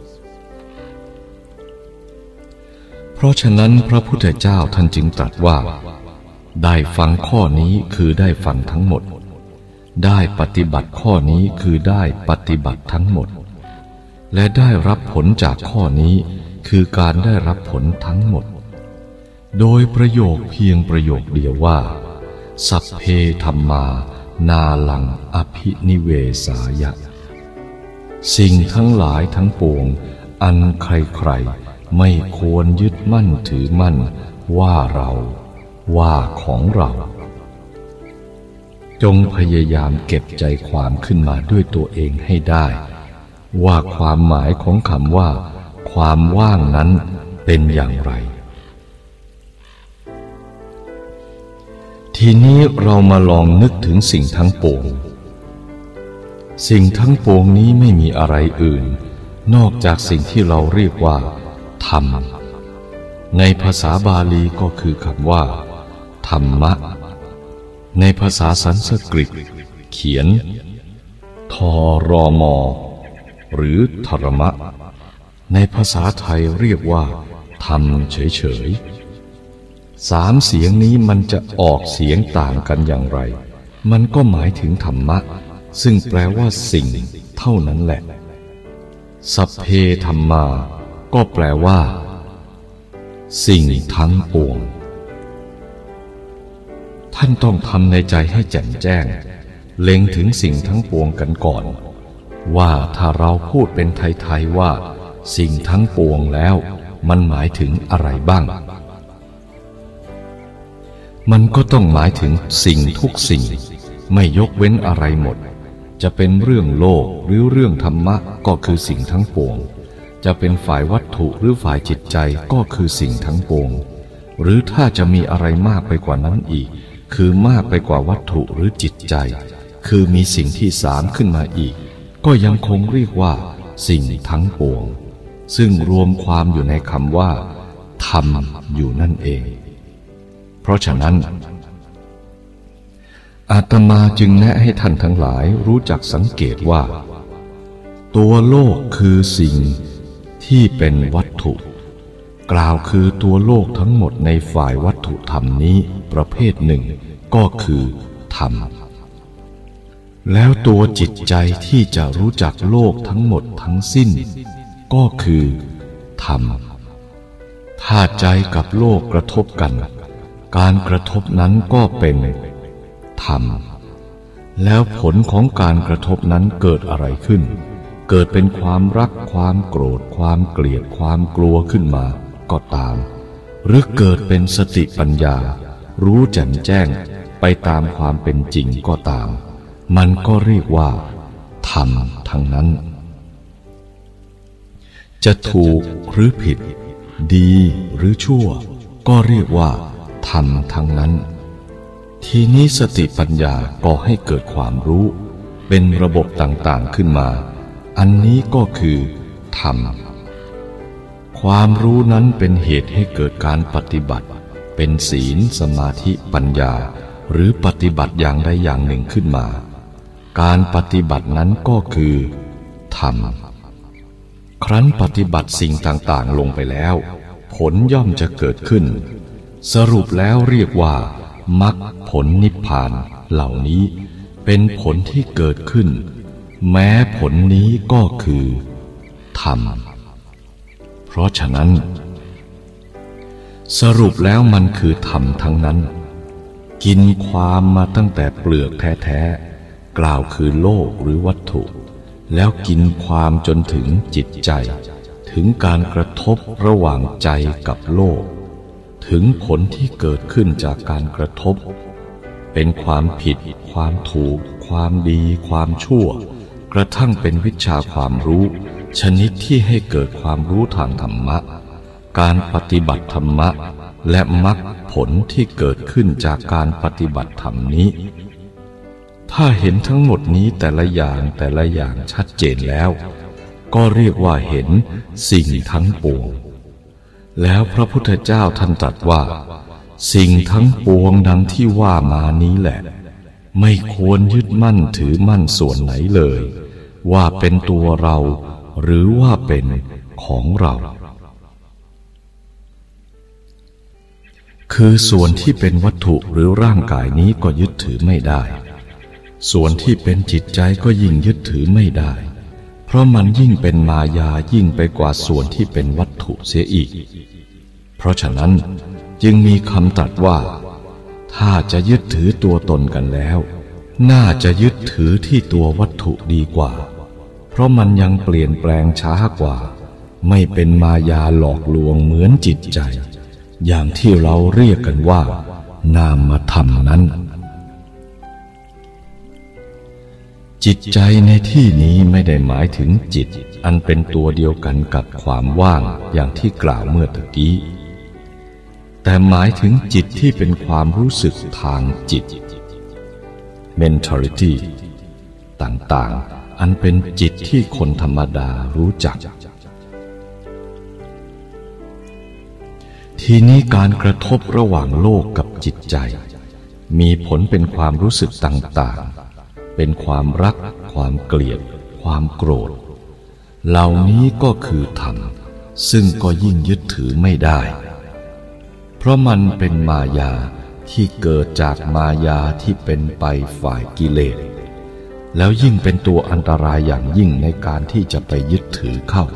Speaker 1: เพราะฉะนั้นพระพุทธเจ้าท่านจึงตรัสว่าได้ฟังข้อนี้คือได้ฟังทั้งหมดได้ปฏิบัติข้อนี้คือได้ปฏิบัติทั้งหมดและได้รับผลจากข้อนี้คือการได้รับผลทั้งหมดโดยประโยคเพียงประโยคเดียวว่าสัพเพธัมมานาลังอภินิเวสายะสิ่งทั้งหลายทั้งปวงอันใครๆไม่ควรยึดมั่นถือมั่นว่าเราว่าของเราจงพยายามเก็บใจความขึ้นมาด้วยตัวเองให้ได้ว่าความหมายของคำว่าความว่างนั้นเป็นอย่างไรทีนี้เรามาลองนึกถึงสิ่งทั้งปวงสิ่งทั้งปวงนี้ไม่มีอะไรอื่นนอกจากสิ่งที่เราเรียกว่าธรรมในภาษาบาลีก็คือคำว่าธรรมะในภาษาสันสกฤตเขียนทรมหรือธรรมะในภาษาไทยเรียกว่าธรรมเฉยๆสามเสียงนี้มันจะออกเสียงต่างกันอย่างไรมันก็หมายถึงธรรมะซึ่งแปลว่าสิ่งเท่านั้นแหละสัพเพธัมมาก็แปลว่าสิ่งทั้งปวงท่านต้องทำในใจให้แจ่มแจ้งเล็งถึงสิ่งทั้งปวงกันก่อนว่าถ้าเราพูดเป็นไทยๆว่าสิ่งทั้งปวงแล้วมันหมายถึงอะไรบ้างมันก็ต้องหมายถึงสิ่งทุกสิ่งไม่ยกเว้นอะไรหมดจะเป็นเรื่องโลกหรือเรื่องธรรมะก็คือสิ่งทั้งปวงจะเป็นฝ่ายวัตถุหรือฝ่ายจิตใจก็คือสิ่งทั้งปวงหรือถ้าจะมีอะไรมากไปกว่านั้นอีกคือมากไปกว่าวัตถุหรือจิตใจคือมีสิ่งที่สามขึ้นมาอีกก็ยังคงเรียกว่าสิ่งทั้งปวงซึ่งรวมความอยู่ในคำว่าธรรมอยู่นั่นเองเพราะฉะนั้นอาตมาจึงแนะให้ท่านทั้งหลายรู้จักสังเกตว่าตัวโลกคือสิ่งที่เป็นวัตถุกล่าวคือตัวโลกทั้งหมดในฝ่ายวัตถุธรรมนี้ประเภทหนึ่งก็คือธรรมแล้วตัวจิตใจที่จะรู้จักโลกทั้งหมดทั้งสิ้นก็คือธรรมถ้าใจกับโลกกระทบกันการกระทบนั้นก็เป็นธรรมแล้วผลของการกระทบนั้นเกิดอะไรขึ้นเกิดเป็นความรักความโกรธความเกลียดความกลัวขึ้นมาก็ตามหรือเกิดเป็นสติปัญญารู้แจ่มแจ้งไปตามความเป็นจริงก็ตามมันก็เรียกว่าธรรมทั้งนั้นจะถูกหรือผิดดีหรือชั่วก็เรียกว่าธรรมทั้งนั้นทีนี้สติปัญญาก็ให้เกิดความรู้เป็นระบบต่างๆขึ้นมาอันนี้ก็คือธรรมความรู้นั้นเป็นเหตุให้เกิดการปฏิบัติเป็นศีลสมาธิปัญญาหรือปฏิบัติอย่างใดอย่างหนึ่งขึ้นมาการปฏิบัตินั้นก็คือธรรมครั้นปฏิบัติสิ่งต่างๆลงไปแล้วผลย่อมจะเกิดขึ้นสรุปแล้วเรียกว่ามรรคผลนิพพานเหล่านี้เป็นผลที่เกิดขึ้นแม้ผลนี้ก็คือธรรมเพราะฉะนั้นสรุปแล้วมันคือธรรมทั้งนั้นกินความมาตั้งแต่เปลือกแท้ๆกล่าวคือโลกหรือวัตถุแล้วกินความจนถึงจิตใจถึงการกระทบระหว่างใจกับโลกถึงผลที่เกิดขึ้นจากการกระทบเป็นความผิดความถูกความดีความชั่วกระทั่งเป็นวิชาความรู้ชนิดที่ให้เกิดความรู้ทางธรรมะการปฏิบัติธรรมะและมรรคผลที่เกิดขึ้นจากการปฏิบัติธรรมนี้ถ้าเห็นทั้งหมดนี้แต่ละอย่างชัดเจนแล้วก็เรียกว่าเห็นสิ่งทั้งปวงแล้วพระพุทธเจ้าท่านตรัสว่าสิ่งทั้งปวงดังที่ว่ามานี้แหละไม่ควรยึดมั่นถือมั่นส่วนไหนเลยว่าเป็นตัวเราหรือว่าเป็นของเราคือส่วนที่เป็นวัตถุหรือร่างกายนี้ก็ยึดถือไม่ได้ส่วนที่เป็นจิตใจก็ยิ่งยึดถือไม่ได้เพราะมันยิ่งเป็นมายายิ่งไปกว่าส่วนที่เป็นวัตถุเสียอีกเพราะฉะนั้นจึงมีคำตรัสว่าถ้าจะยึดถือตัวตนกันแล้วน่าจะยึดถือที่ตัววัตถุดีกว่าเพราะมันยังเปลี่ยนแปลงช้ากว่าไม่เป็นมายาหลอกลวงเหมือนจิตใจอย่างที่เราเรียกกันว่านามธรรมนั้นจิตใจในที่นี้ไม่ได้หมายถึงจิตอันเป็นตัวเดียวกันกับความว่างอย่างที่กล่าวเมื่อตะกี้แต่หมายถึงจิตที่เป็นความรู้สึกทางจิต mentality ต่างๆอันเป็นจิตที่คนธรรมดารู้จักทีนี้การกระทบระหว่างโลกกับจิตใจมีผลเป็นความรู้สึกต่างๆเป็นความรักความเกลียดความโกรธเหล่านี้ก็คือธรรมซึ่งก็ยิ่งยึดถือไม่ได้เพราะมันเป็นมายาที่เกิดจากมายาที่เป็นไปฝ่ายกิเลสแล้วยิ่งเป็นตัวอันตรายอย่างยิ่งในการที่จะไปยึดถือเข้า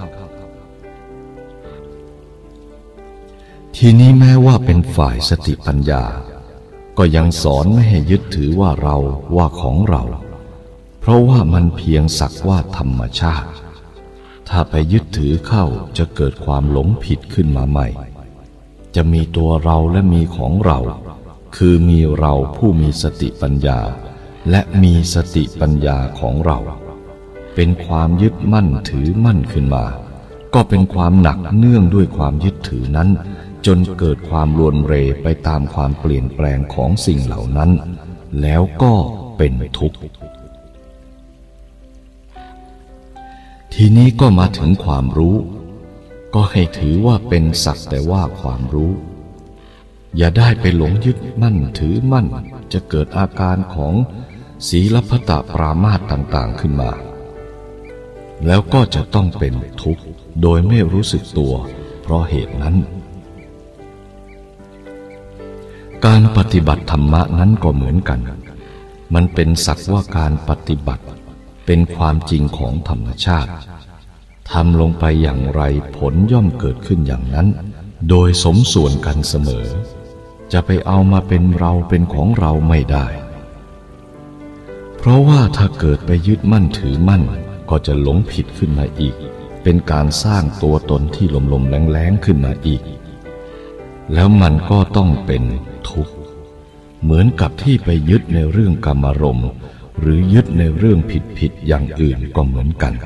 Speaker 1: ทีนี้แม้ว่าเป็นฝ่ายสติปัญญาก็ยังสอนไม่ให้ยึดถือว่าเราว่าของเราเพราะว่ามันเพียงสักว่าธรรมชาติถ้าไปยึดถือเข้าจะเกิดความหลงผิดขึ้นมาใหม่จะมีตัวเราและมีของเราคือมีเราผู้มีสติปัญญาและมีสติปัญญาของเราเป็นความยึดมั่นถือมั่นขึ้นมาก็เป็นความหนักเนื่องด้วยความยึดถือนั้นจนเกิดความรวนเรไปตามความเปลี่ยนแปลงของสิ่งเหล่านั้นแล้วก็เป็นทุกข์ทีนี้ก็มาถึงความรู้ก็ให้ถือว่าเป็นสักแต่ว่าความรู้อย่าได้ไปหลงยึดมั่นถือมั่นจะเกิดอาการของศีลพัตตปรามาสต่างๆขึ้นมาแล้วก็จะต้องเป็นทุกข์โดยไม่รู้สึกตัวเพราะเหตุนั้นการปฏิบัติธรรมะนั้นก็เหมือนกันมันเป็นสักว่าการปฏิบัติเป็นความจริงของธรรมชาติทำลงไปอย่างไรผลย่อมเกิดขึ้นอย่างนั้นโดยสมส่วนกันเสมอจะไปเอามาเป็นเราเป็นของเราไม่ได้เพราะว่าถ้าเกิดไปยึดมั่นถือมั่นก็จะหลงผิดขึ้นมาอีกเป็นการสร้างตัวตนที่ลมๆแรงๆขึ้นมาอีกแล้วมันก็ต้องเป็นทุกข์เหมือนกับที่ไปยึดในเรื่องกามารมณ์หรือยึดในเรื่องผิดๆอย่างอื่นก็เหมือนกัน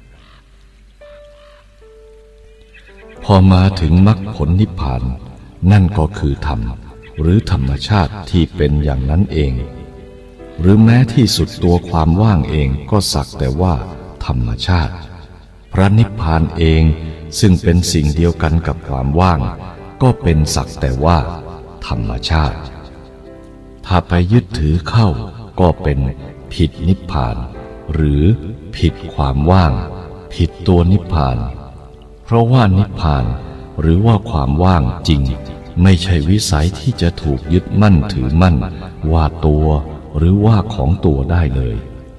Speaker 1: พอมาถึงมรรคผลนิพพานนั่นก็คือธรรมหรือธรรมชาติที่เป็นอย่างนั้นเองหรือแม้ที่สุดตัวความว่างเองก็สักแต่ว่าธรรมชาติพระนิพพานเองซึ่งเป็นสิ่งเดียวกันกับความว่างก็เป็นสักแต่ว่าธรรมชาติถ้าไปยึดถือเข้าก็เป็นผิดนิพพานหรือผิดความว่างผิดตัวนิพพานเพราะว่านิพพานหรือว่าความว่างจริงไม่ใช่วิสัยที่จะถูกยึดมั่นถือมั่นว่าตัวหรือว่าของตัวได้เลย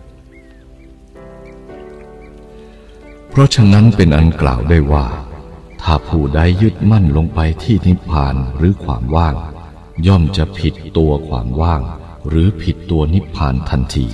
Speaker 1: เพราะฉะนั้นเป็นอันกล่าวได้ว่าถ้าผู้ใดยึดมั่นลงไปที่นิพพานหรือความว่างย่อมจะผิดตัวความว่างหรือผิดตัวนิพพานทันที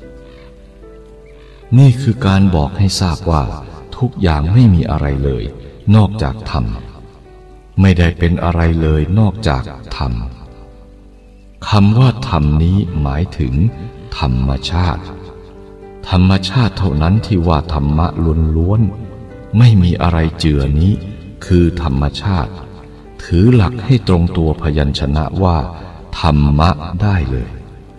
Speaker 1: นี่คือการบอกให้ทราบว่าทุกอย่างไม่มีอะไรเลยนอกจากธรรมไม่ได้เป็นอะไรเลยนอกจากธรรมคำว่าธรรมนี้หมายถึงธรรมชาติธรรมชาติเท่านั้นที่ว่าธรรมะล้วนๆไม่มีอะไรเจือนี้คือธรรมชาติถือหลักให้ตรงตัวพยัญชนะว่าธรรมะได้เลย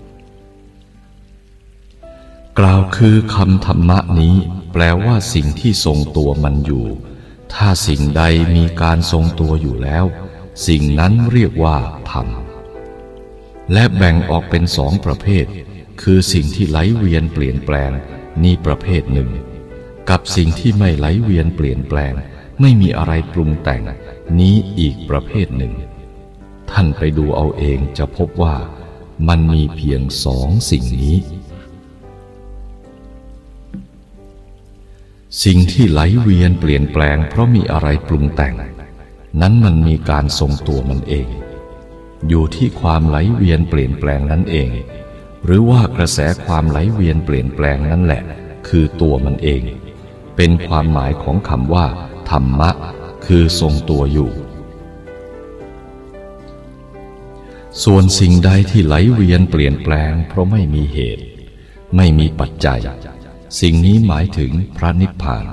Speaker 1: กล่าวคือคำธรรมะนี้แปลว่าสิ่งที่ทรงตัวมันอยู่ถ้าสิ่งใดมีการทรงตัวอยู่แล้วสิ่งนั้นเรียกว่าธรรมและแบ่งออกเป็นสองประเภทคือสิ่งที่ไหลเวียนเปลี่ยนแปลงนี่ประเภทหนึ่งกับสิ่งที่ไม่ไหลเวียนเปลี่ยนแปลงไม่มีอะไรปรุงแต่งนี้อีกประเภทหนึ่งท่านไปดูเอาเองจะพบว่ามันมีเพียงสองสิ่งนี้สิ่งที่ไหลเวียนเปลี่ยนแปลงเพราะมีอะไรปรุงแต่งนั้นมันมีการทรงตัวมันเองอยู่ที่ความไหลเวียนเปลี่ยนแปลงนั้นเองหรือว่ากระแสความไหลเวียนเปลี่ยนแปลงนั่นแหละคือตัวมันเองเป็นความหมายของคำว่าธรรมะคือทรงตัวอยู่ส่วนสิ่งใดที่ไหลเวียนเปลี่ยนแปลงเพราะไม่มีเหตุไม่มีปัจจัยสิ่งนี้หมายถึงพระนิพพาน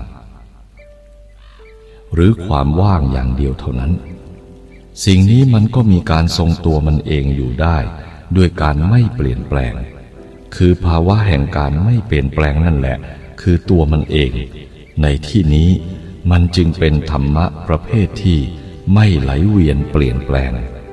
Speaker 1: หรือความว่างอย่างเดียวเท่านั้นสิ่งนี้มันก็มีการทรงตัวมันเองอยู่ได้ด้วยการไม่เปลี่ยนแปลงคือภาวะแห่งการไม่เปลี่ยนแปลงนั่นแหละคือตัวมันเองในที่นี้มันจึงเป็นธรรมะประเภทที่ไม่ไหลเวียนเปลี่ยนแปลง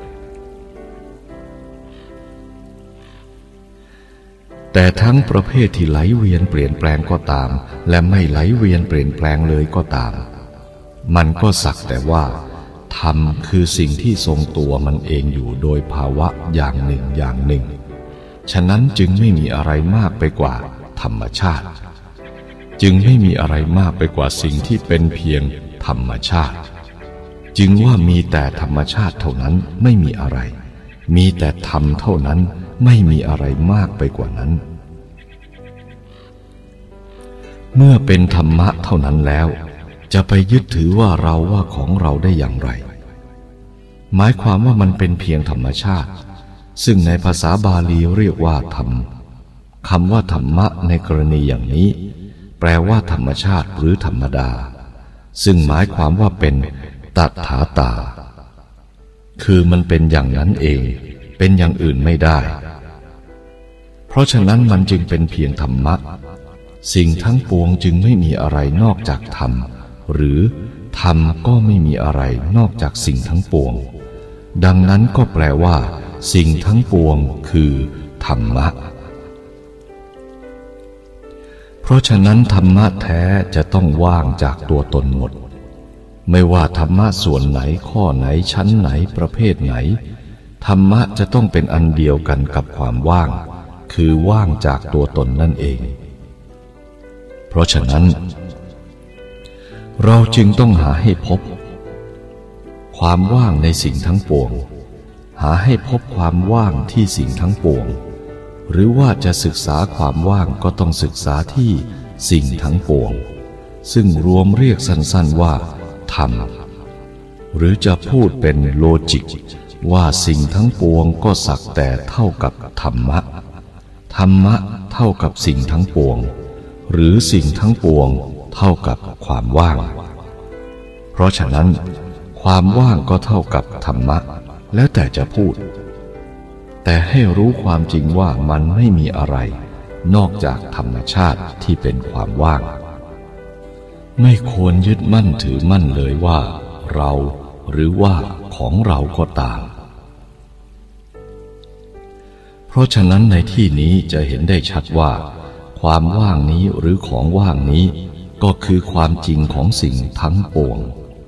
Speaker 1: แต่ทั้งประเภทที่ไหลเวียนเปลี่ยนแปลงก็ตามและไม่ไหลเวียนเปลี่ยนแปลงเลยก็ตามมันก็สักแต่ว่าธรรมคือสิ่งที่ทรงตัวมันเองอยู่โดยภาวะอย่างหนึ่งอย่างหนึ่งฉะนั้นจึงไม่มีอะไรมากไปกว่าธธรรมชาติจึงไม่มีอะไรมากไปกว่าสิ่งที่เป็นเพียงธรรมชาติจึงว่ามีแต่ธรรมชาติเท่านั้นไม่มีอะไรมีแต่ธรรมเท่านั้นไม่มีอะไรมากไปกว่านั้นเมื่อเป็นธรรมะเท่านั้นแล้วจะไปยึดถือว่าเราว่าของเราได้อย่างไรหมายความว่ามันเป็นเพียงธรรมชาติซึ่งในภาษาบาลีเรียกว่าธรรมคำว่าธรรมะในกรณีอย่างนี้แปลว่าธรรมชาติหรือธรรมดาซึ่งหมายความว่าเป็นตถาตาคือมันเป็นอย่างนั้นเองเป็นอย่างอื่นไม่ได้เพราะฉะนั้นมันจึงเป็นเพียงธรรมะสิ่งทั้งปวงจึงไม่มีอะไรนอกจากธรรมหรือธรรมก็ไม่มีอะไรนอกจากสิ่งทั้งปวงดังนั้นก็แปลว่าสิ่งทั้งปวงคือธรรมะเพราะฉะนั้นธรรมะแท้จะต้องว่างจากตัวตนหมดไม่ว่าธรรมะส่วนไหนข้อไหนชั้นไหนประเภทไหนธรรมะจะต้องเป็นอันเดียวกันกับความว่างคือว่างจากตัวตนนั่นเองเพราะฉะนั้นเราจึงต้องหาให้พบความว่างในสิ่งทั้งปวงหาให้พบความว่างที่สิ่งทั้งปวงหรือว่าจะศึกษาความว่างก็ต้องศึกษาที่สิ่งทั้งปวงซึ่งรวมเรียกสั้นๆว่าธรรมหรือจะพูดเป็นโลจิกว่าสิ่งทั้งปวงก็สักแต่เท่ากับธรรมะธรรมะเท่ากับสิ่งทั้งปวงหรือสิ่งทั้งปวงเท่ากับความว่างเพราะฉะนั้นความว่างก็เท่ากับธรรมะแล้วแต่จะพูดแต่ให้รู้ความจริงว่ามันไม่มีอะไรนอกจากธรรมชาติที่เป็นความว่างไม่ควรยึดมั่นถือมั่นเลยว่าเราหรือว่าของเราก็ตามเพราะฉะนั้นในที่นี้จะเห็นได้ชัดว่าความว่างนี้หรือของว่างนี้ก็คือความจริงของสิ่งทั้งปวง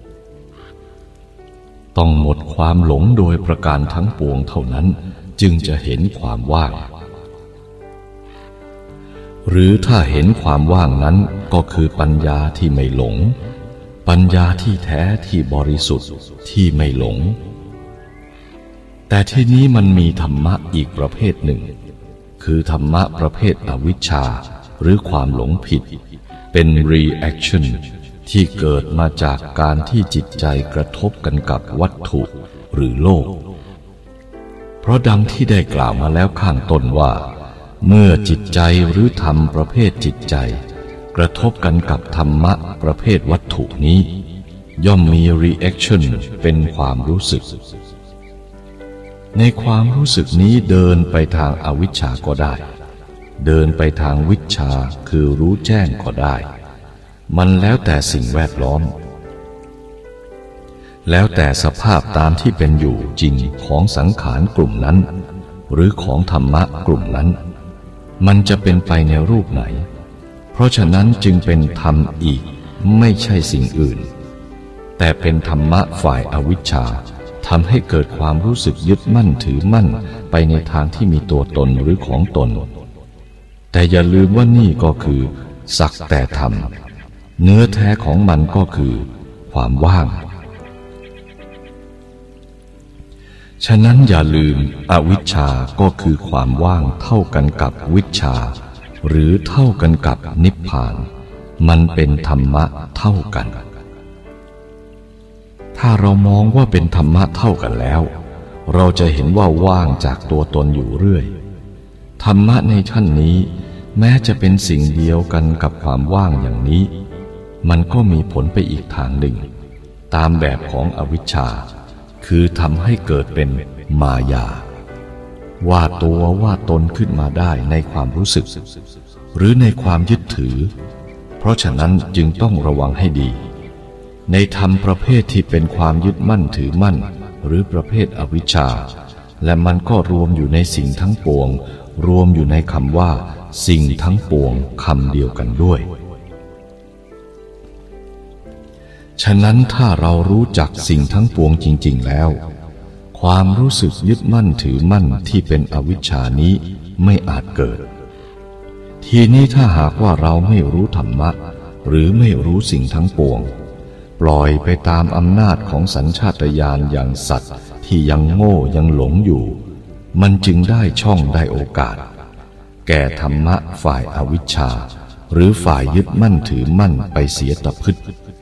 Speaker 1: ต้องหมดความหลงโดยประการทั้งปวงเท่านั้นจึงจะเห็นความว่างหรือถ้าเห็นความว่างนั้นก็คือปัญญาที่ไม่หลงปัญญาที่แท้ที่บริสุทธิ์ที่ไม่หลงแต่ที่นี้มันมีธรรมะอีกประเภทหนึ่งคือธรรมะประเภทอวิชชาหรือความหลงผิดเป็น reaction ที่เกิดมาจากการที่จิตใจกระทบกันกับวัตถุหรือโลกเพราะดังที่ได้กล่าวมาแล้วข้างต้นว่าเมื่อจิตใจหรือธรรมประเภทจิตใจกระทบกันกับธรรมะประเภทวัตถุนี้ย่อมมี reaction เป็นความรู้สึกในความรู้สึกนี้เดินไปทางอวิชชาก็ได้เดินไปทางวิชชาคือรู้แจ้งก็ได้มันแล้วแต่สิ่งแวดล้อมแล้วแต่สภาพตามที่เป็นอยู่จริงของสังขารกลุ่มนั้นหรือของธรรมะกลุ่มนั้นมันจะเป็นไปในรูปไหนเพราะฉะนั้นจึงเป็นธรรมอีกไม่ใช่สิ่งอื่นแต่เป็นธรรมะฝ่ายอวิชชาทำให้เกิดความรู้สึกยึดมั่นถือมั่นไปในทางที่มีตัวตนหรือของตนแต่อย่าลืมว่านี่ก็คือสักแต่ธรรมเนื้อแท้ของมันก็คือความว่างฉะนั้นอย่าลืมอวิชชาก็คือความว่างเท่ากันกับวิชชาหรือเท่ากันกับนิพพานมันเป็นธรรมะเท่ากันถ้าเรามองว่าเป็นธรรมะเท่ากันแล้วเราจะเห็นว่าว่างจากตัวตนอยู่เรื่อยธรรมะในท่านนี้แม้จะเป็นสิ่งเดียวกันกับความว่างอย่างนี้มันก็มีผลไปอีกทางหนึ่งตามแบบของอวิชชาคือทำให้เกิดเป็นมายาว่าตัวว่าตนขึ้นมาได้ในความรู้สึกหรือในความยึดถือเพราะฉะนั้นจึงต้องระวังให้ดีในธรรมประเภทที่เป็นความยึดมั่นถือมั่นหรือประเภทอวิชชาและมันก็รวมอยู่ในสิ่งทั้งปวงรวมอยู่ในคำว่าสิ่งทั้งปวงคำเดียวกันด้วยฉะนั้นถ้าเรารู้จักสิ่งทั้งปวงจริงๆแล้วความรู้สึกยึดมั่นถือมั่นที่เป็นอวิชชานี้ไม่อาจเกิดทีนี้ถ้าหากว่าเราไม่รู้ธรรมะหรือไม่รู้สิ่งทั้งปวงปล่อยไปตามอำนาจของสัญชาตญาณอย่างสัตว์ที่ยังโง่ยังหลงอยู่มันจึงได้ช่องได้โอกาสแก่ธรรมะฝ่ายอวิชชาหรือฝ่ายยึดมั่นถือมั่นไปเสียตะพึด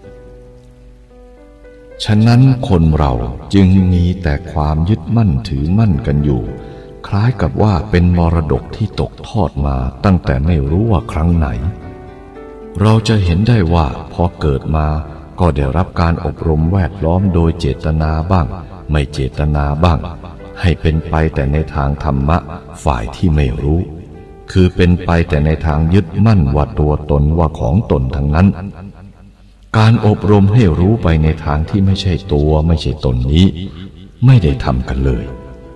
Speaker 1: ฉะนั้นคนเราจึงมีแต่ความยึดมั่นถือมั่นกันอยู่คล้ายกับว่าเป็นมรดกที่ตกทอดมาตั้งแต่ไม่รู้ว่าครั้งไหนเราจะเห็นได้ว่าพอเกิดมาก็ได้รับการอบรมแวดล้อมโดยเจตนาบ้างไม่เจตนาบ้างให้เป็นไปแต่ในทางธรรมะฝ่ายที่ไม่รู้คือเป็นไปแต่ในทางยึดมั่นว่าตัวตนว่าของตนทั้งนั้นการอบรมให้รู้ไปในทางที่ไม่ใช่ตัวไม่ใช่ตนนี้ไม่ได้ทำกันเลย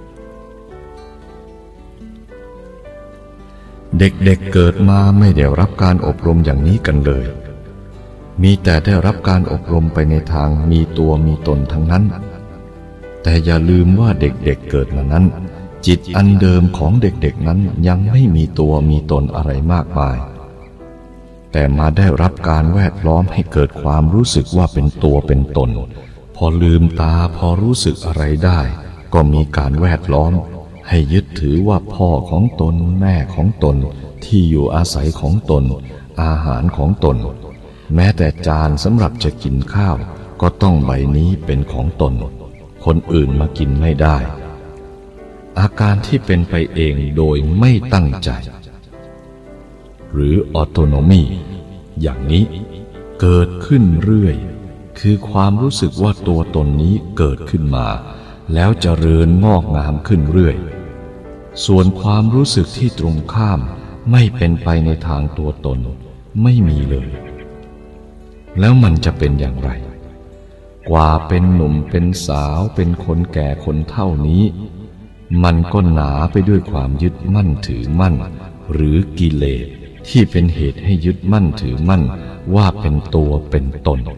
Speaker 1: เด็กๆเกิดมาไม่ได้รับการอบรมอย่างนี้กันเลยมีแต่ได้รับการอบรมไปในทางมีตัวมีตนทั้งนั้นแต่อย่าลืมว่าเด็กๆเกิดมานั้นจิตอันเดิมของเด็กๆนั้นยังไม่มีตัวมีตนอะไรมากมายแต่มาได้รับการแวดล้อมให้เกิดความรู้สึกว่าเป็นตัวเป็นตนพอลืมตาพอรู้สึกอะไรได้ก็มีการแวดล้อมให้ยึดถือว่าพ่อของตนแม่ของตนที่อยู่อาศัยของตนอาหารของตนแม้แต่จานสำหรับจะกินข้าวก็ต้องใบนี้เป็นของตนคนอื่นมากินไม่ได้อาการที่เป็นไปเองโดยไม่ตั้งใจหรือออโตโนมีอย่างนี้เกิดขึ้นเรื่อยคือความรู้สึกว่าตัวตนนี้เกิดขึ้นมาแล้วเจริญงอกงามขึ้นเรื่อยส่วนความรู้สึกที่ตรงข้ามไม่เป็นไปในทางตัวตนไม่มีเลยแล้วมันจะเป็นอย่างไรกว่าเป็นหนุ่มเป็นสาวเป็นคนแก่คนเฒ่านี้มันก็หนาไปด้วยความยึดมั่นถือมั่นหรือกิเลสที่เป็นเหตุให้ยึดมั่นถือมั่นว่าเป็นตัวเป็นตน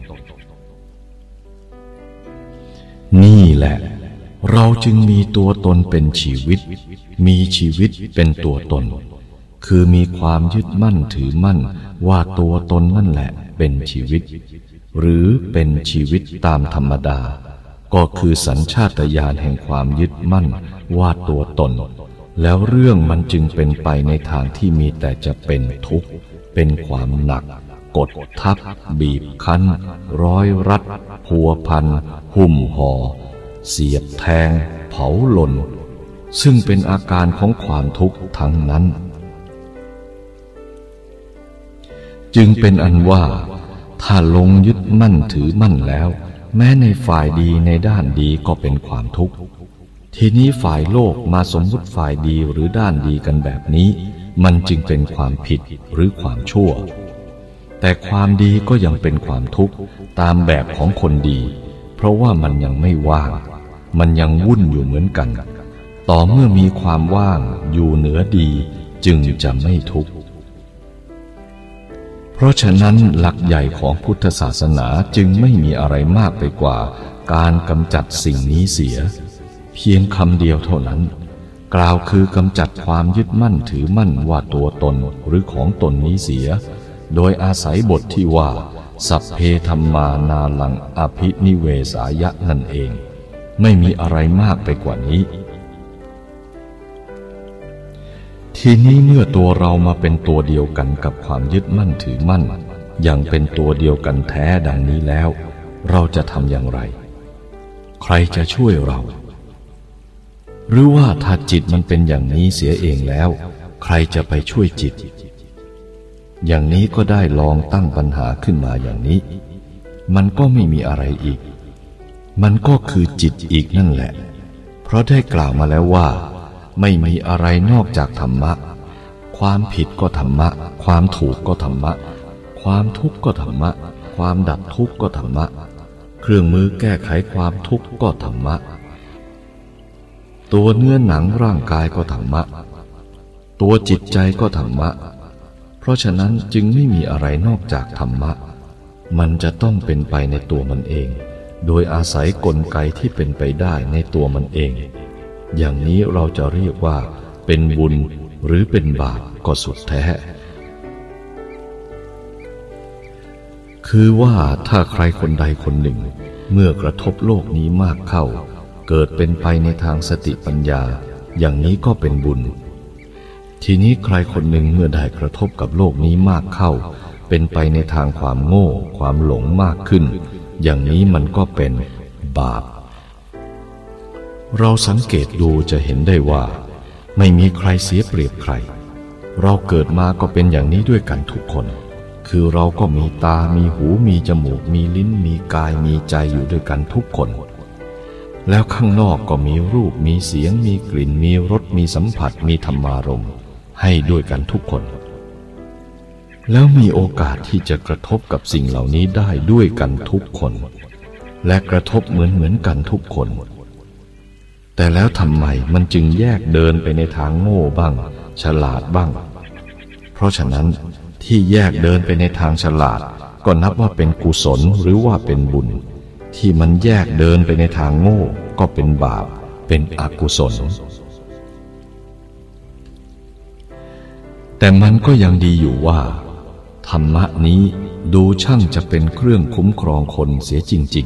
Speaker 1: นี่แหละเราจึงมีตัวตนเป็นชีวิตมีชีวิตเป็นตัวตนคือมีความยึดมั่นถือมั่นว่าตัวตนนั่นแหละเป็นชีวิตหรือเป็นชีวิตตามธรรมดาก็คือสัญชาตญาณแห่งความยึดมั่นว่าตัวตนแล้วเรื่องมันจึงเป็นไปในทางที่มีแต่จะเป็นทุกข์เป็นความหนักกดทับบีบคั้นร้อยรัดพัวพันหุ้มห่อเสียบแทงเผาหล่นซึ่งเป็นอาการของความทุกข์ทั้งนั้นจึงเป็นอันว่าถ้าลงยึดมั่นถือมั่นแล้วแม้ในฝ่ายดีในด้านดีก็เป็นความทุกข์ทีนี้ฝ่ายโลกมาสมมุติฝ่ายดีหรือด้านดีกันแบบนี้มันจึงเป็นความผิดหรือความชั่วแต่ความดีก็ยังเป็นความทุกข์ตามแบบของคนดีเพราะว่ามันยังไม่ว่างมันยังวุ่นอยู่เหมือนกันต่อเมื่อมีความว่างอยู่เหนือดีจึงจะไม่ทุกข์เพราะฉะนั้นหลักใหญ่ของพุทธศาสนาจึงไม่มีอะไรมากไปกว่าการกำจัดสิ่งนี้เสียเพียงคำเดียวเท่านั้นกล่าวคือกำจัดความยึดมั่นถือมั่นว่าตัวตนหรือของตนนี้เสียโดยอาศัยบทที่ว่าสัพเพธัมมานาลังอภินิเวสายะนั่นเองไม่มีอะไรมากไปกว่านี้ทีนี้เมื่อตัวเรามาเป็นตัวเดียวกันกับความยึดมั่นถือมั่นอย่างเป็นตัวเดียวกันแท้ดังนี้แล้วเราจะทำอย่างไรใครจะช่วยเราหรือว่าถ้าจิตมันเป็นอย่างนี้เสียเองแล้วใครจะไปช่วยจิตอย่างนี้ก็ได้ลองตั้งปัญหาขึ้นมาอย่างนี้มันก็ไม่มีอะไรอีกมันก็คือจิตอีกนั่นแหละเพราะได้กล่าวมาแล้วว่าไม่มีอะไรนอกจากธรรมะความผิดก็ธรรมะความถูกก็ธรรมะความทุกข์ก็ธรรมะความดับทุกข์ก็ธรรมะเครื่องมือแก้ไขความทุกข์ก็ธรรมะตัวเนื้อหนังร่างกายก็ธรรมะตัวจิตใจก็ธรรมะเพราะฉะนั้นจึงไม่มีอะไรนอกจากธรรมะมันจะต้องเป็นไปในตัวมันเองโดยอาศัยกลไกที่เป็นไปได้ในตัวมันเองอย่างนี้เราจะเรียกว่าเป็นบุญหรือเป็นบาปก็สุดแท้คือว่าถ้าใครคนใดคนหนึ่งเมื่อกระทบโลกนี้มากเข้าเกิดเป็นไปในทางสติปัญญาอย่างนี้ก็เป็นบุญทีนี้ใครคนหนึ่งเมื่อได้กระทบกับโลกนี้มากเข้าเป็นไปในทางความโง่ความหลงมากขึ้นอย่างนี้มันก็เป็นบาปเราสังเกตดูจะเห็นได้ว่าไม่มีใครเสียเปรียบใครเราเกิดมาก็เป็นอย่างนี้ด้วยกันทุกคนคือเราก็มีตามีหูมีจมูกมีลิ้นมีกายมีใจอยู่ด้วยกันทุกคนแล้วข้างนอกก็มีรูปมีเสียงมีกลิ่นมีรสมีสัมผัสมีธรรมารมณ์ให้ด้วยกันทุกคนแล้วมีโอกาสที่จะกระทบกับสิ่งเหล่านี้ได้ด้วยกันทุกคนและกระทบเหมือนกันทุกคนแต่แล้วทำไมมันจึงแยกเดินไปในทางโง่บ้างฉลาดบ้างเพราะฉะนั้นที่แยกเดินไปในทางฉลาดก็นับว่าเป็นกุศลหรือว่าเป็นบุญที่มันแยกเดินไปในทางโง่ก็เป็นบาปเป็นอกุศลแต่มันก็ยังดีอยู่ว่าธรรมะนี้ดูช่างจะเป็นเครื่องคุ้มครองคนเสียจริง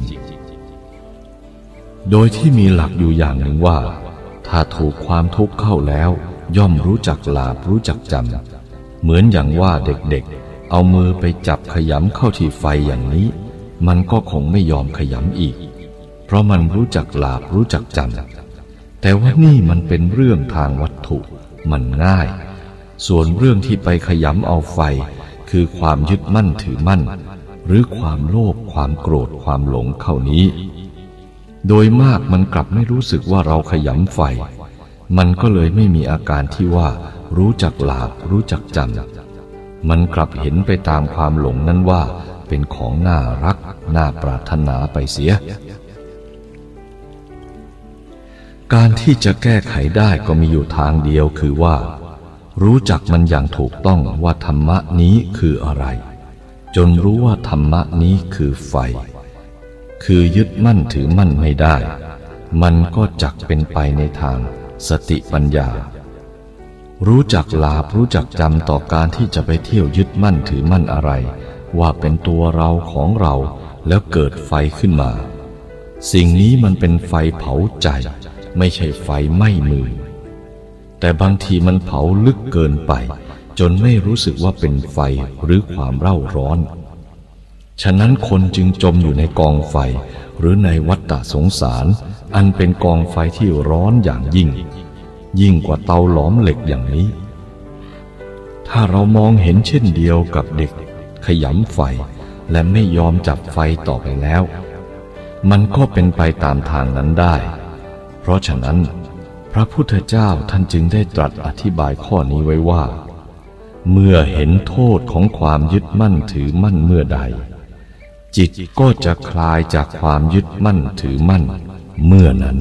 Speaker 1: ๆโดยที่มีหลักอยู่อย่างหนึ่งว่าถ้าถูกความทุกข์เข้าแล้วย่อมรู้จักหลาบรู้จักจำเหมือนอย่างว่าเด็กๆเอามือไปจับขยำเข้าที่ไฟอย่างนี้มันก็คงไม่ยอมขยำอีกเพราะมันรู้จักหลาบรู้จักจำแต่ว่านี่มันเป็นเรื่องทางวัตถุมันง่ายส่วนเรื่องที่ไปขยำเอาไฟคือความยึดมั่นถือมั่นหรือความโลภความโกรธความหลงเข้านี้โดยมากมันกลับไม่รู้สึกว่าเราขยำไฟมันก็เลยไม่มีอาการที่ว่ารู้จักหลาบรู้จักจำมันกลับเห็นไปตามความหลงนั้นว่าเป็นของน่ารักน่าปรารถนาไปเสียการที่จะแก้ไขได้ก็มีอยู่ทางเดียวคือว่ารู้จักมันอย่างถูกต้องว่าธรรมะนี้คืออะไรจนรู้ว่าธรรมะนี้คือไฟคือยึดมั่นถือมั่นไม่ได้มันก็จักเป็นไปในทางสติปัญญารู้จักหลาบรู้จักจำต่อการที่จะไปเที่ยวยึดมั่นถือมั่นอะไรว่าเป็นตัวเราของเราแล้วเกิดไฟขึ้นมาสิ่งนี้มันเป็นไฟเผาใจไม่ใช่ไฟไหม้มือแต่บางทีมันเผาลึกเกินไปจนไม่รู้สึกว่าเป็นไฟหรือความเร่าร้อนฉะนั้นคนจึงจมอยู่ในกองไฟหรือในวัฏฏะสงสารอันเป็นกองไฟที่ร้อนอย่างยิ่งกว่าเตาหลอมเหล็กอย่างนี้ถ้าเรามองเห็นเช่นเดียวกับเด็กขยำไฟและไม่ยอมจับไฟต่อไปแล้วมันก็เป็นไปตามทางนั้นได้เพราะฉะนั้นพระพุทธเจ้าท่านจึงได้ตรัสอธิบายข้อนี้ไว้ว่าเมื่อเห็นโทษของความยึดมั่นถือมั่นเมื่อใดจิตก็จะคลายจากความยึดมั่นถือมั่นเมื่อนั้น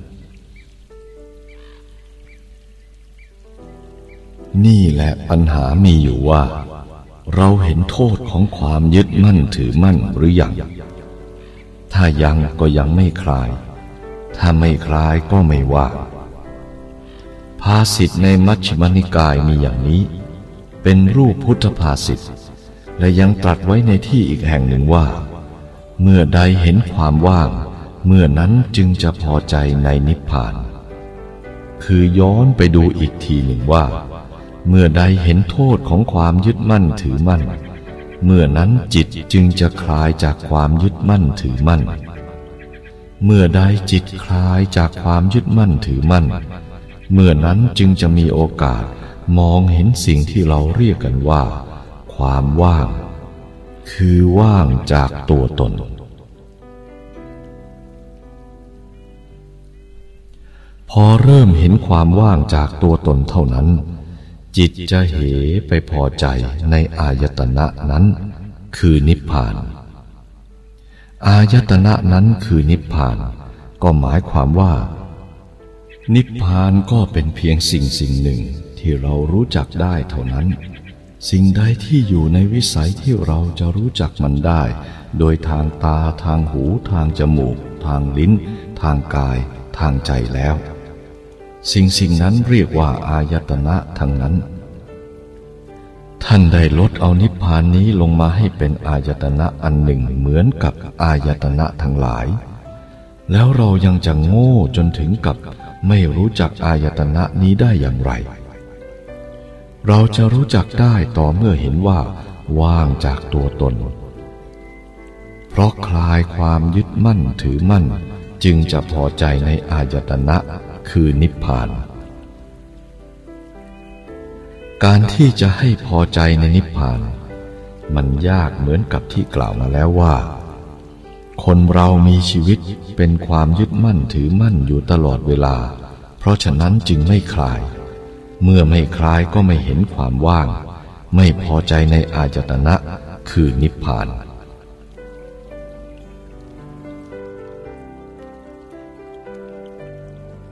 Speaker 1: นี่แหละปัญหามีอยู่ว่าเราเห็นโทษของความยึดมั่นถือมั่นหรือยังถ้ายังก็ยังไม่คลายถ้าไม่คลายก็ไม่ว่าภาษิตในมัชฌิมนิกายมีอย่างนี้เป็นรูปพุทธภาษิตและยังตรัสไว้ในที่อีกแห่งหนึ่งว่าเมื่อใดเห็นความว่างเมื่อนั้นจึงจะพอใจในนิพพานคือย้อนไปดูอีกทีหนึ่งว่าเมื่อใดเห็นโทษของความยึดมั่นถือมั่นเมื่อนั้นจิตจึงจะคลายจากความยึดมั่นถือมั่นเมื่อใดจิตคลายจากความยึดมั่นถือมั่นเมื่อนั้นจึงจะมีโอกาสมองเห็นสิ่งที่เราเรียกกันว่าความว่างคือว่างจากตัวตนพอเริ่มเห็นความว่างจากตัวตนเท่านั้นจิตจะเหไปพอใจในอายตนะนั้นคือนิพพานอายตนะนั้นคือนิพพานก็หมายความว่านิพพานก็เป็นเพียงสิ่งหนึ่งที่เรารู้จักได้เท่านั้นสิ่งใดที่อยู่ในวิสัยที่เราจะรู้จักมันได้โดยทางตาทางหูทางจมูกทางลิ้นทางกายทางใจแล้วสิ่งนั้นเรียกว่าอายตนะทั้งนั้นท่านได้ลดเอานิพพานนี้ลงมาให้เป็นอายตนะอันหนึ่งเหมือนกับอายตนะทั้งหลายแล้วเรายังจะโง่จนถึงกับไม่รู้จักอายตนะนี้ได้อย่างไรเราจะรู้จักได้ต่อเมื่อเห็นว่าว่างจากตัวตนเพราะคลายความยึดมั่นถือมั่นจึงจะพอใจในอายตนะคือนิพพานการที่จะให้พอใจในนิพพานมันยากเหมือนกับที่กล่าวมาแล้วว่าคนเรามีชีวิตเป็นความยึดมั่นถือมั่นอยู่ตลอดเวลาเพราะฉะนั้นจึงไม่คลายเมื่อไม่คลายก็ไม่เห็นความว่างไม่พอใจในอายตนะคือนิพพาน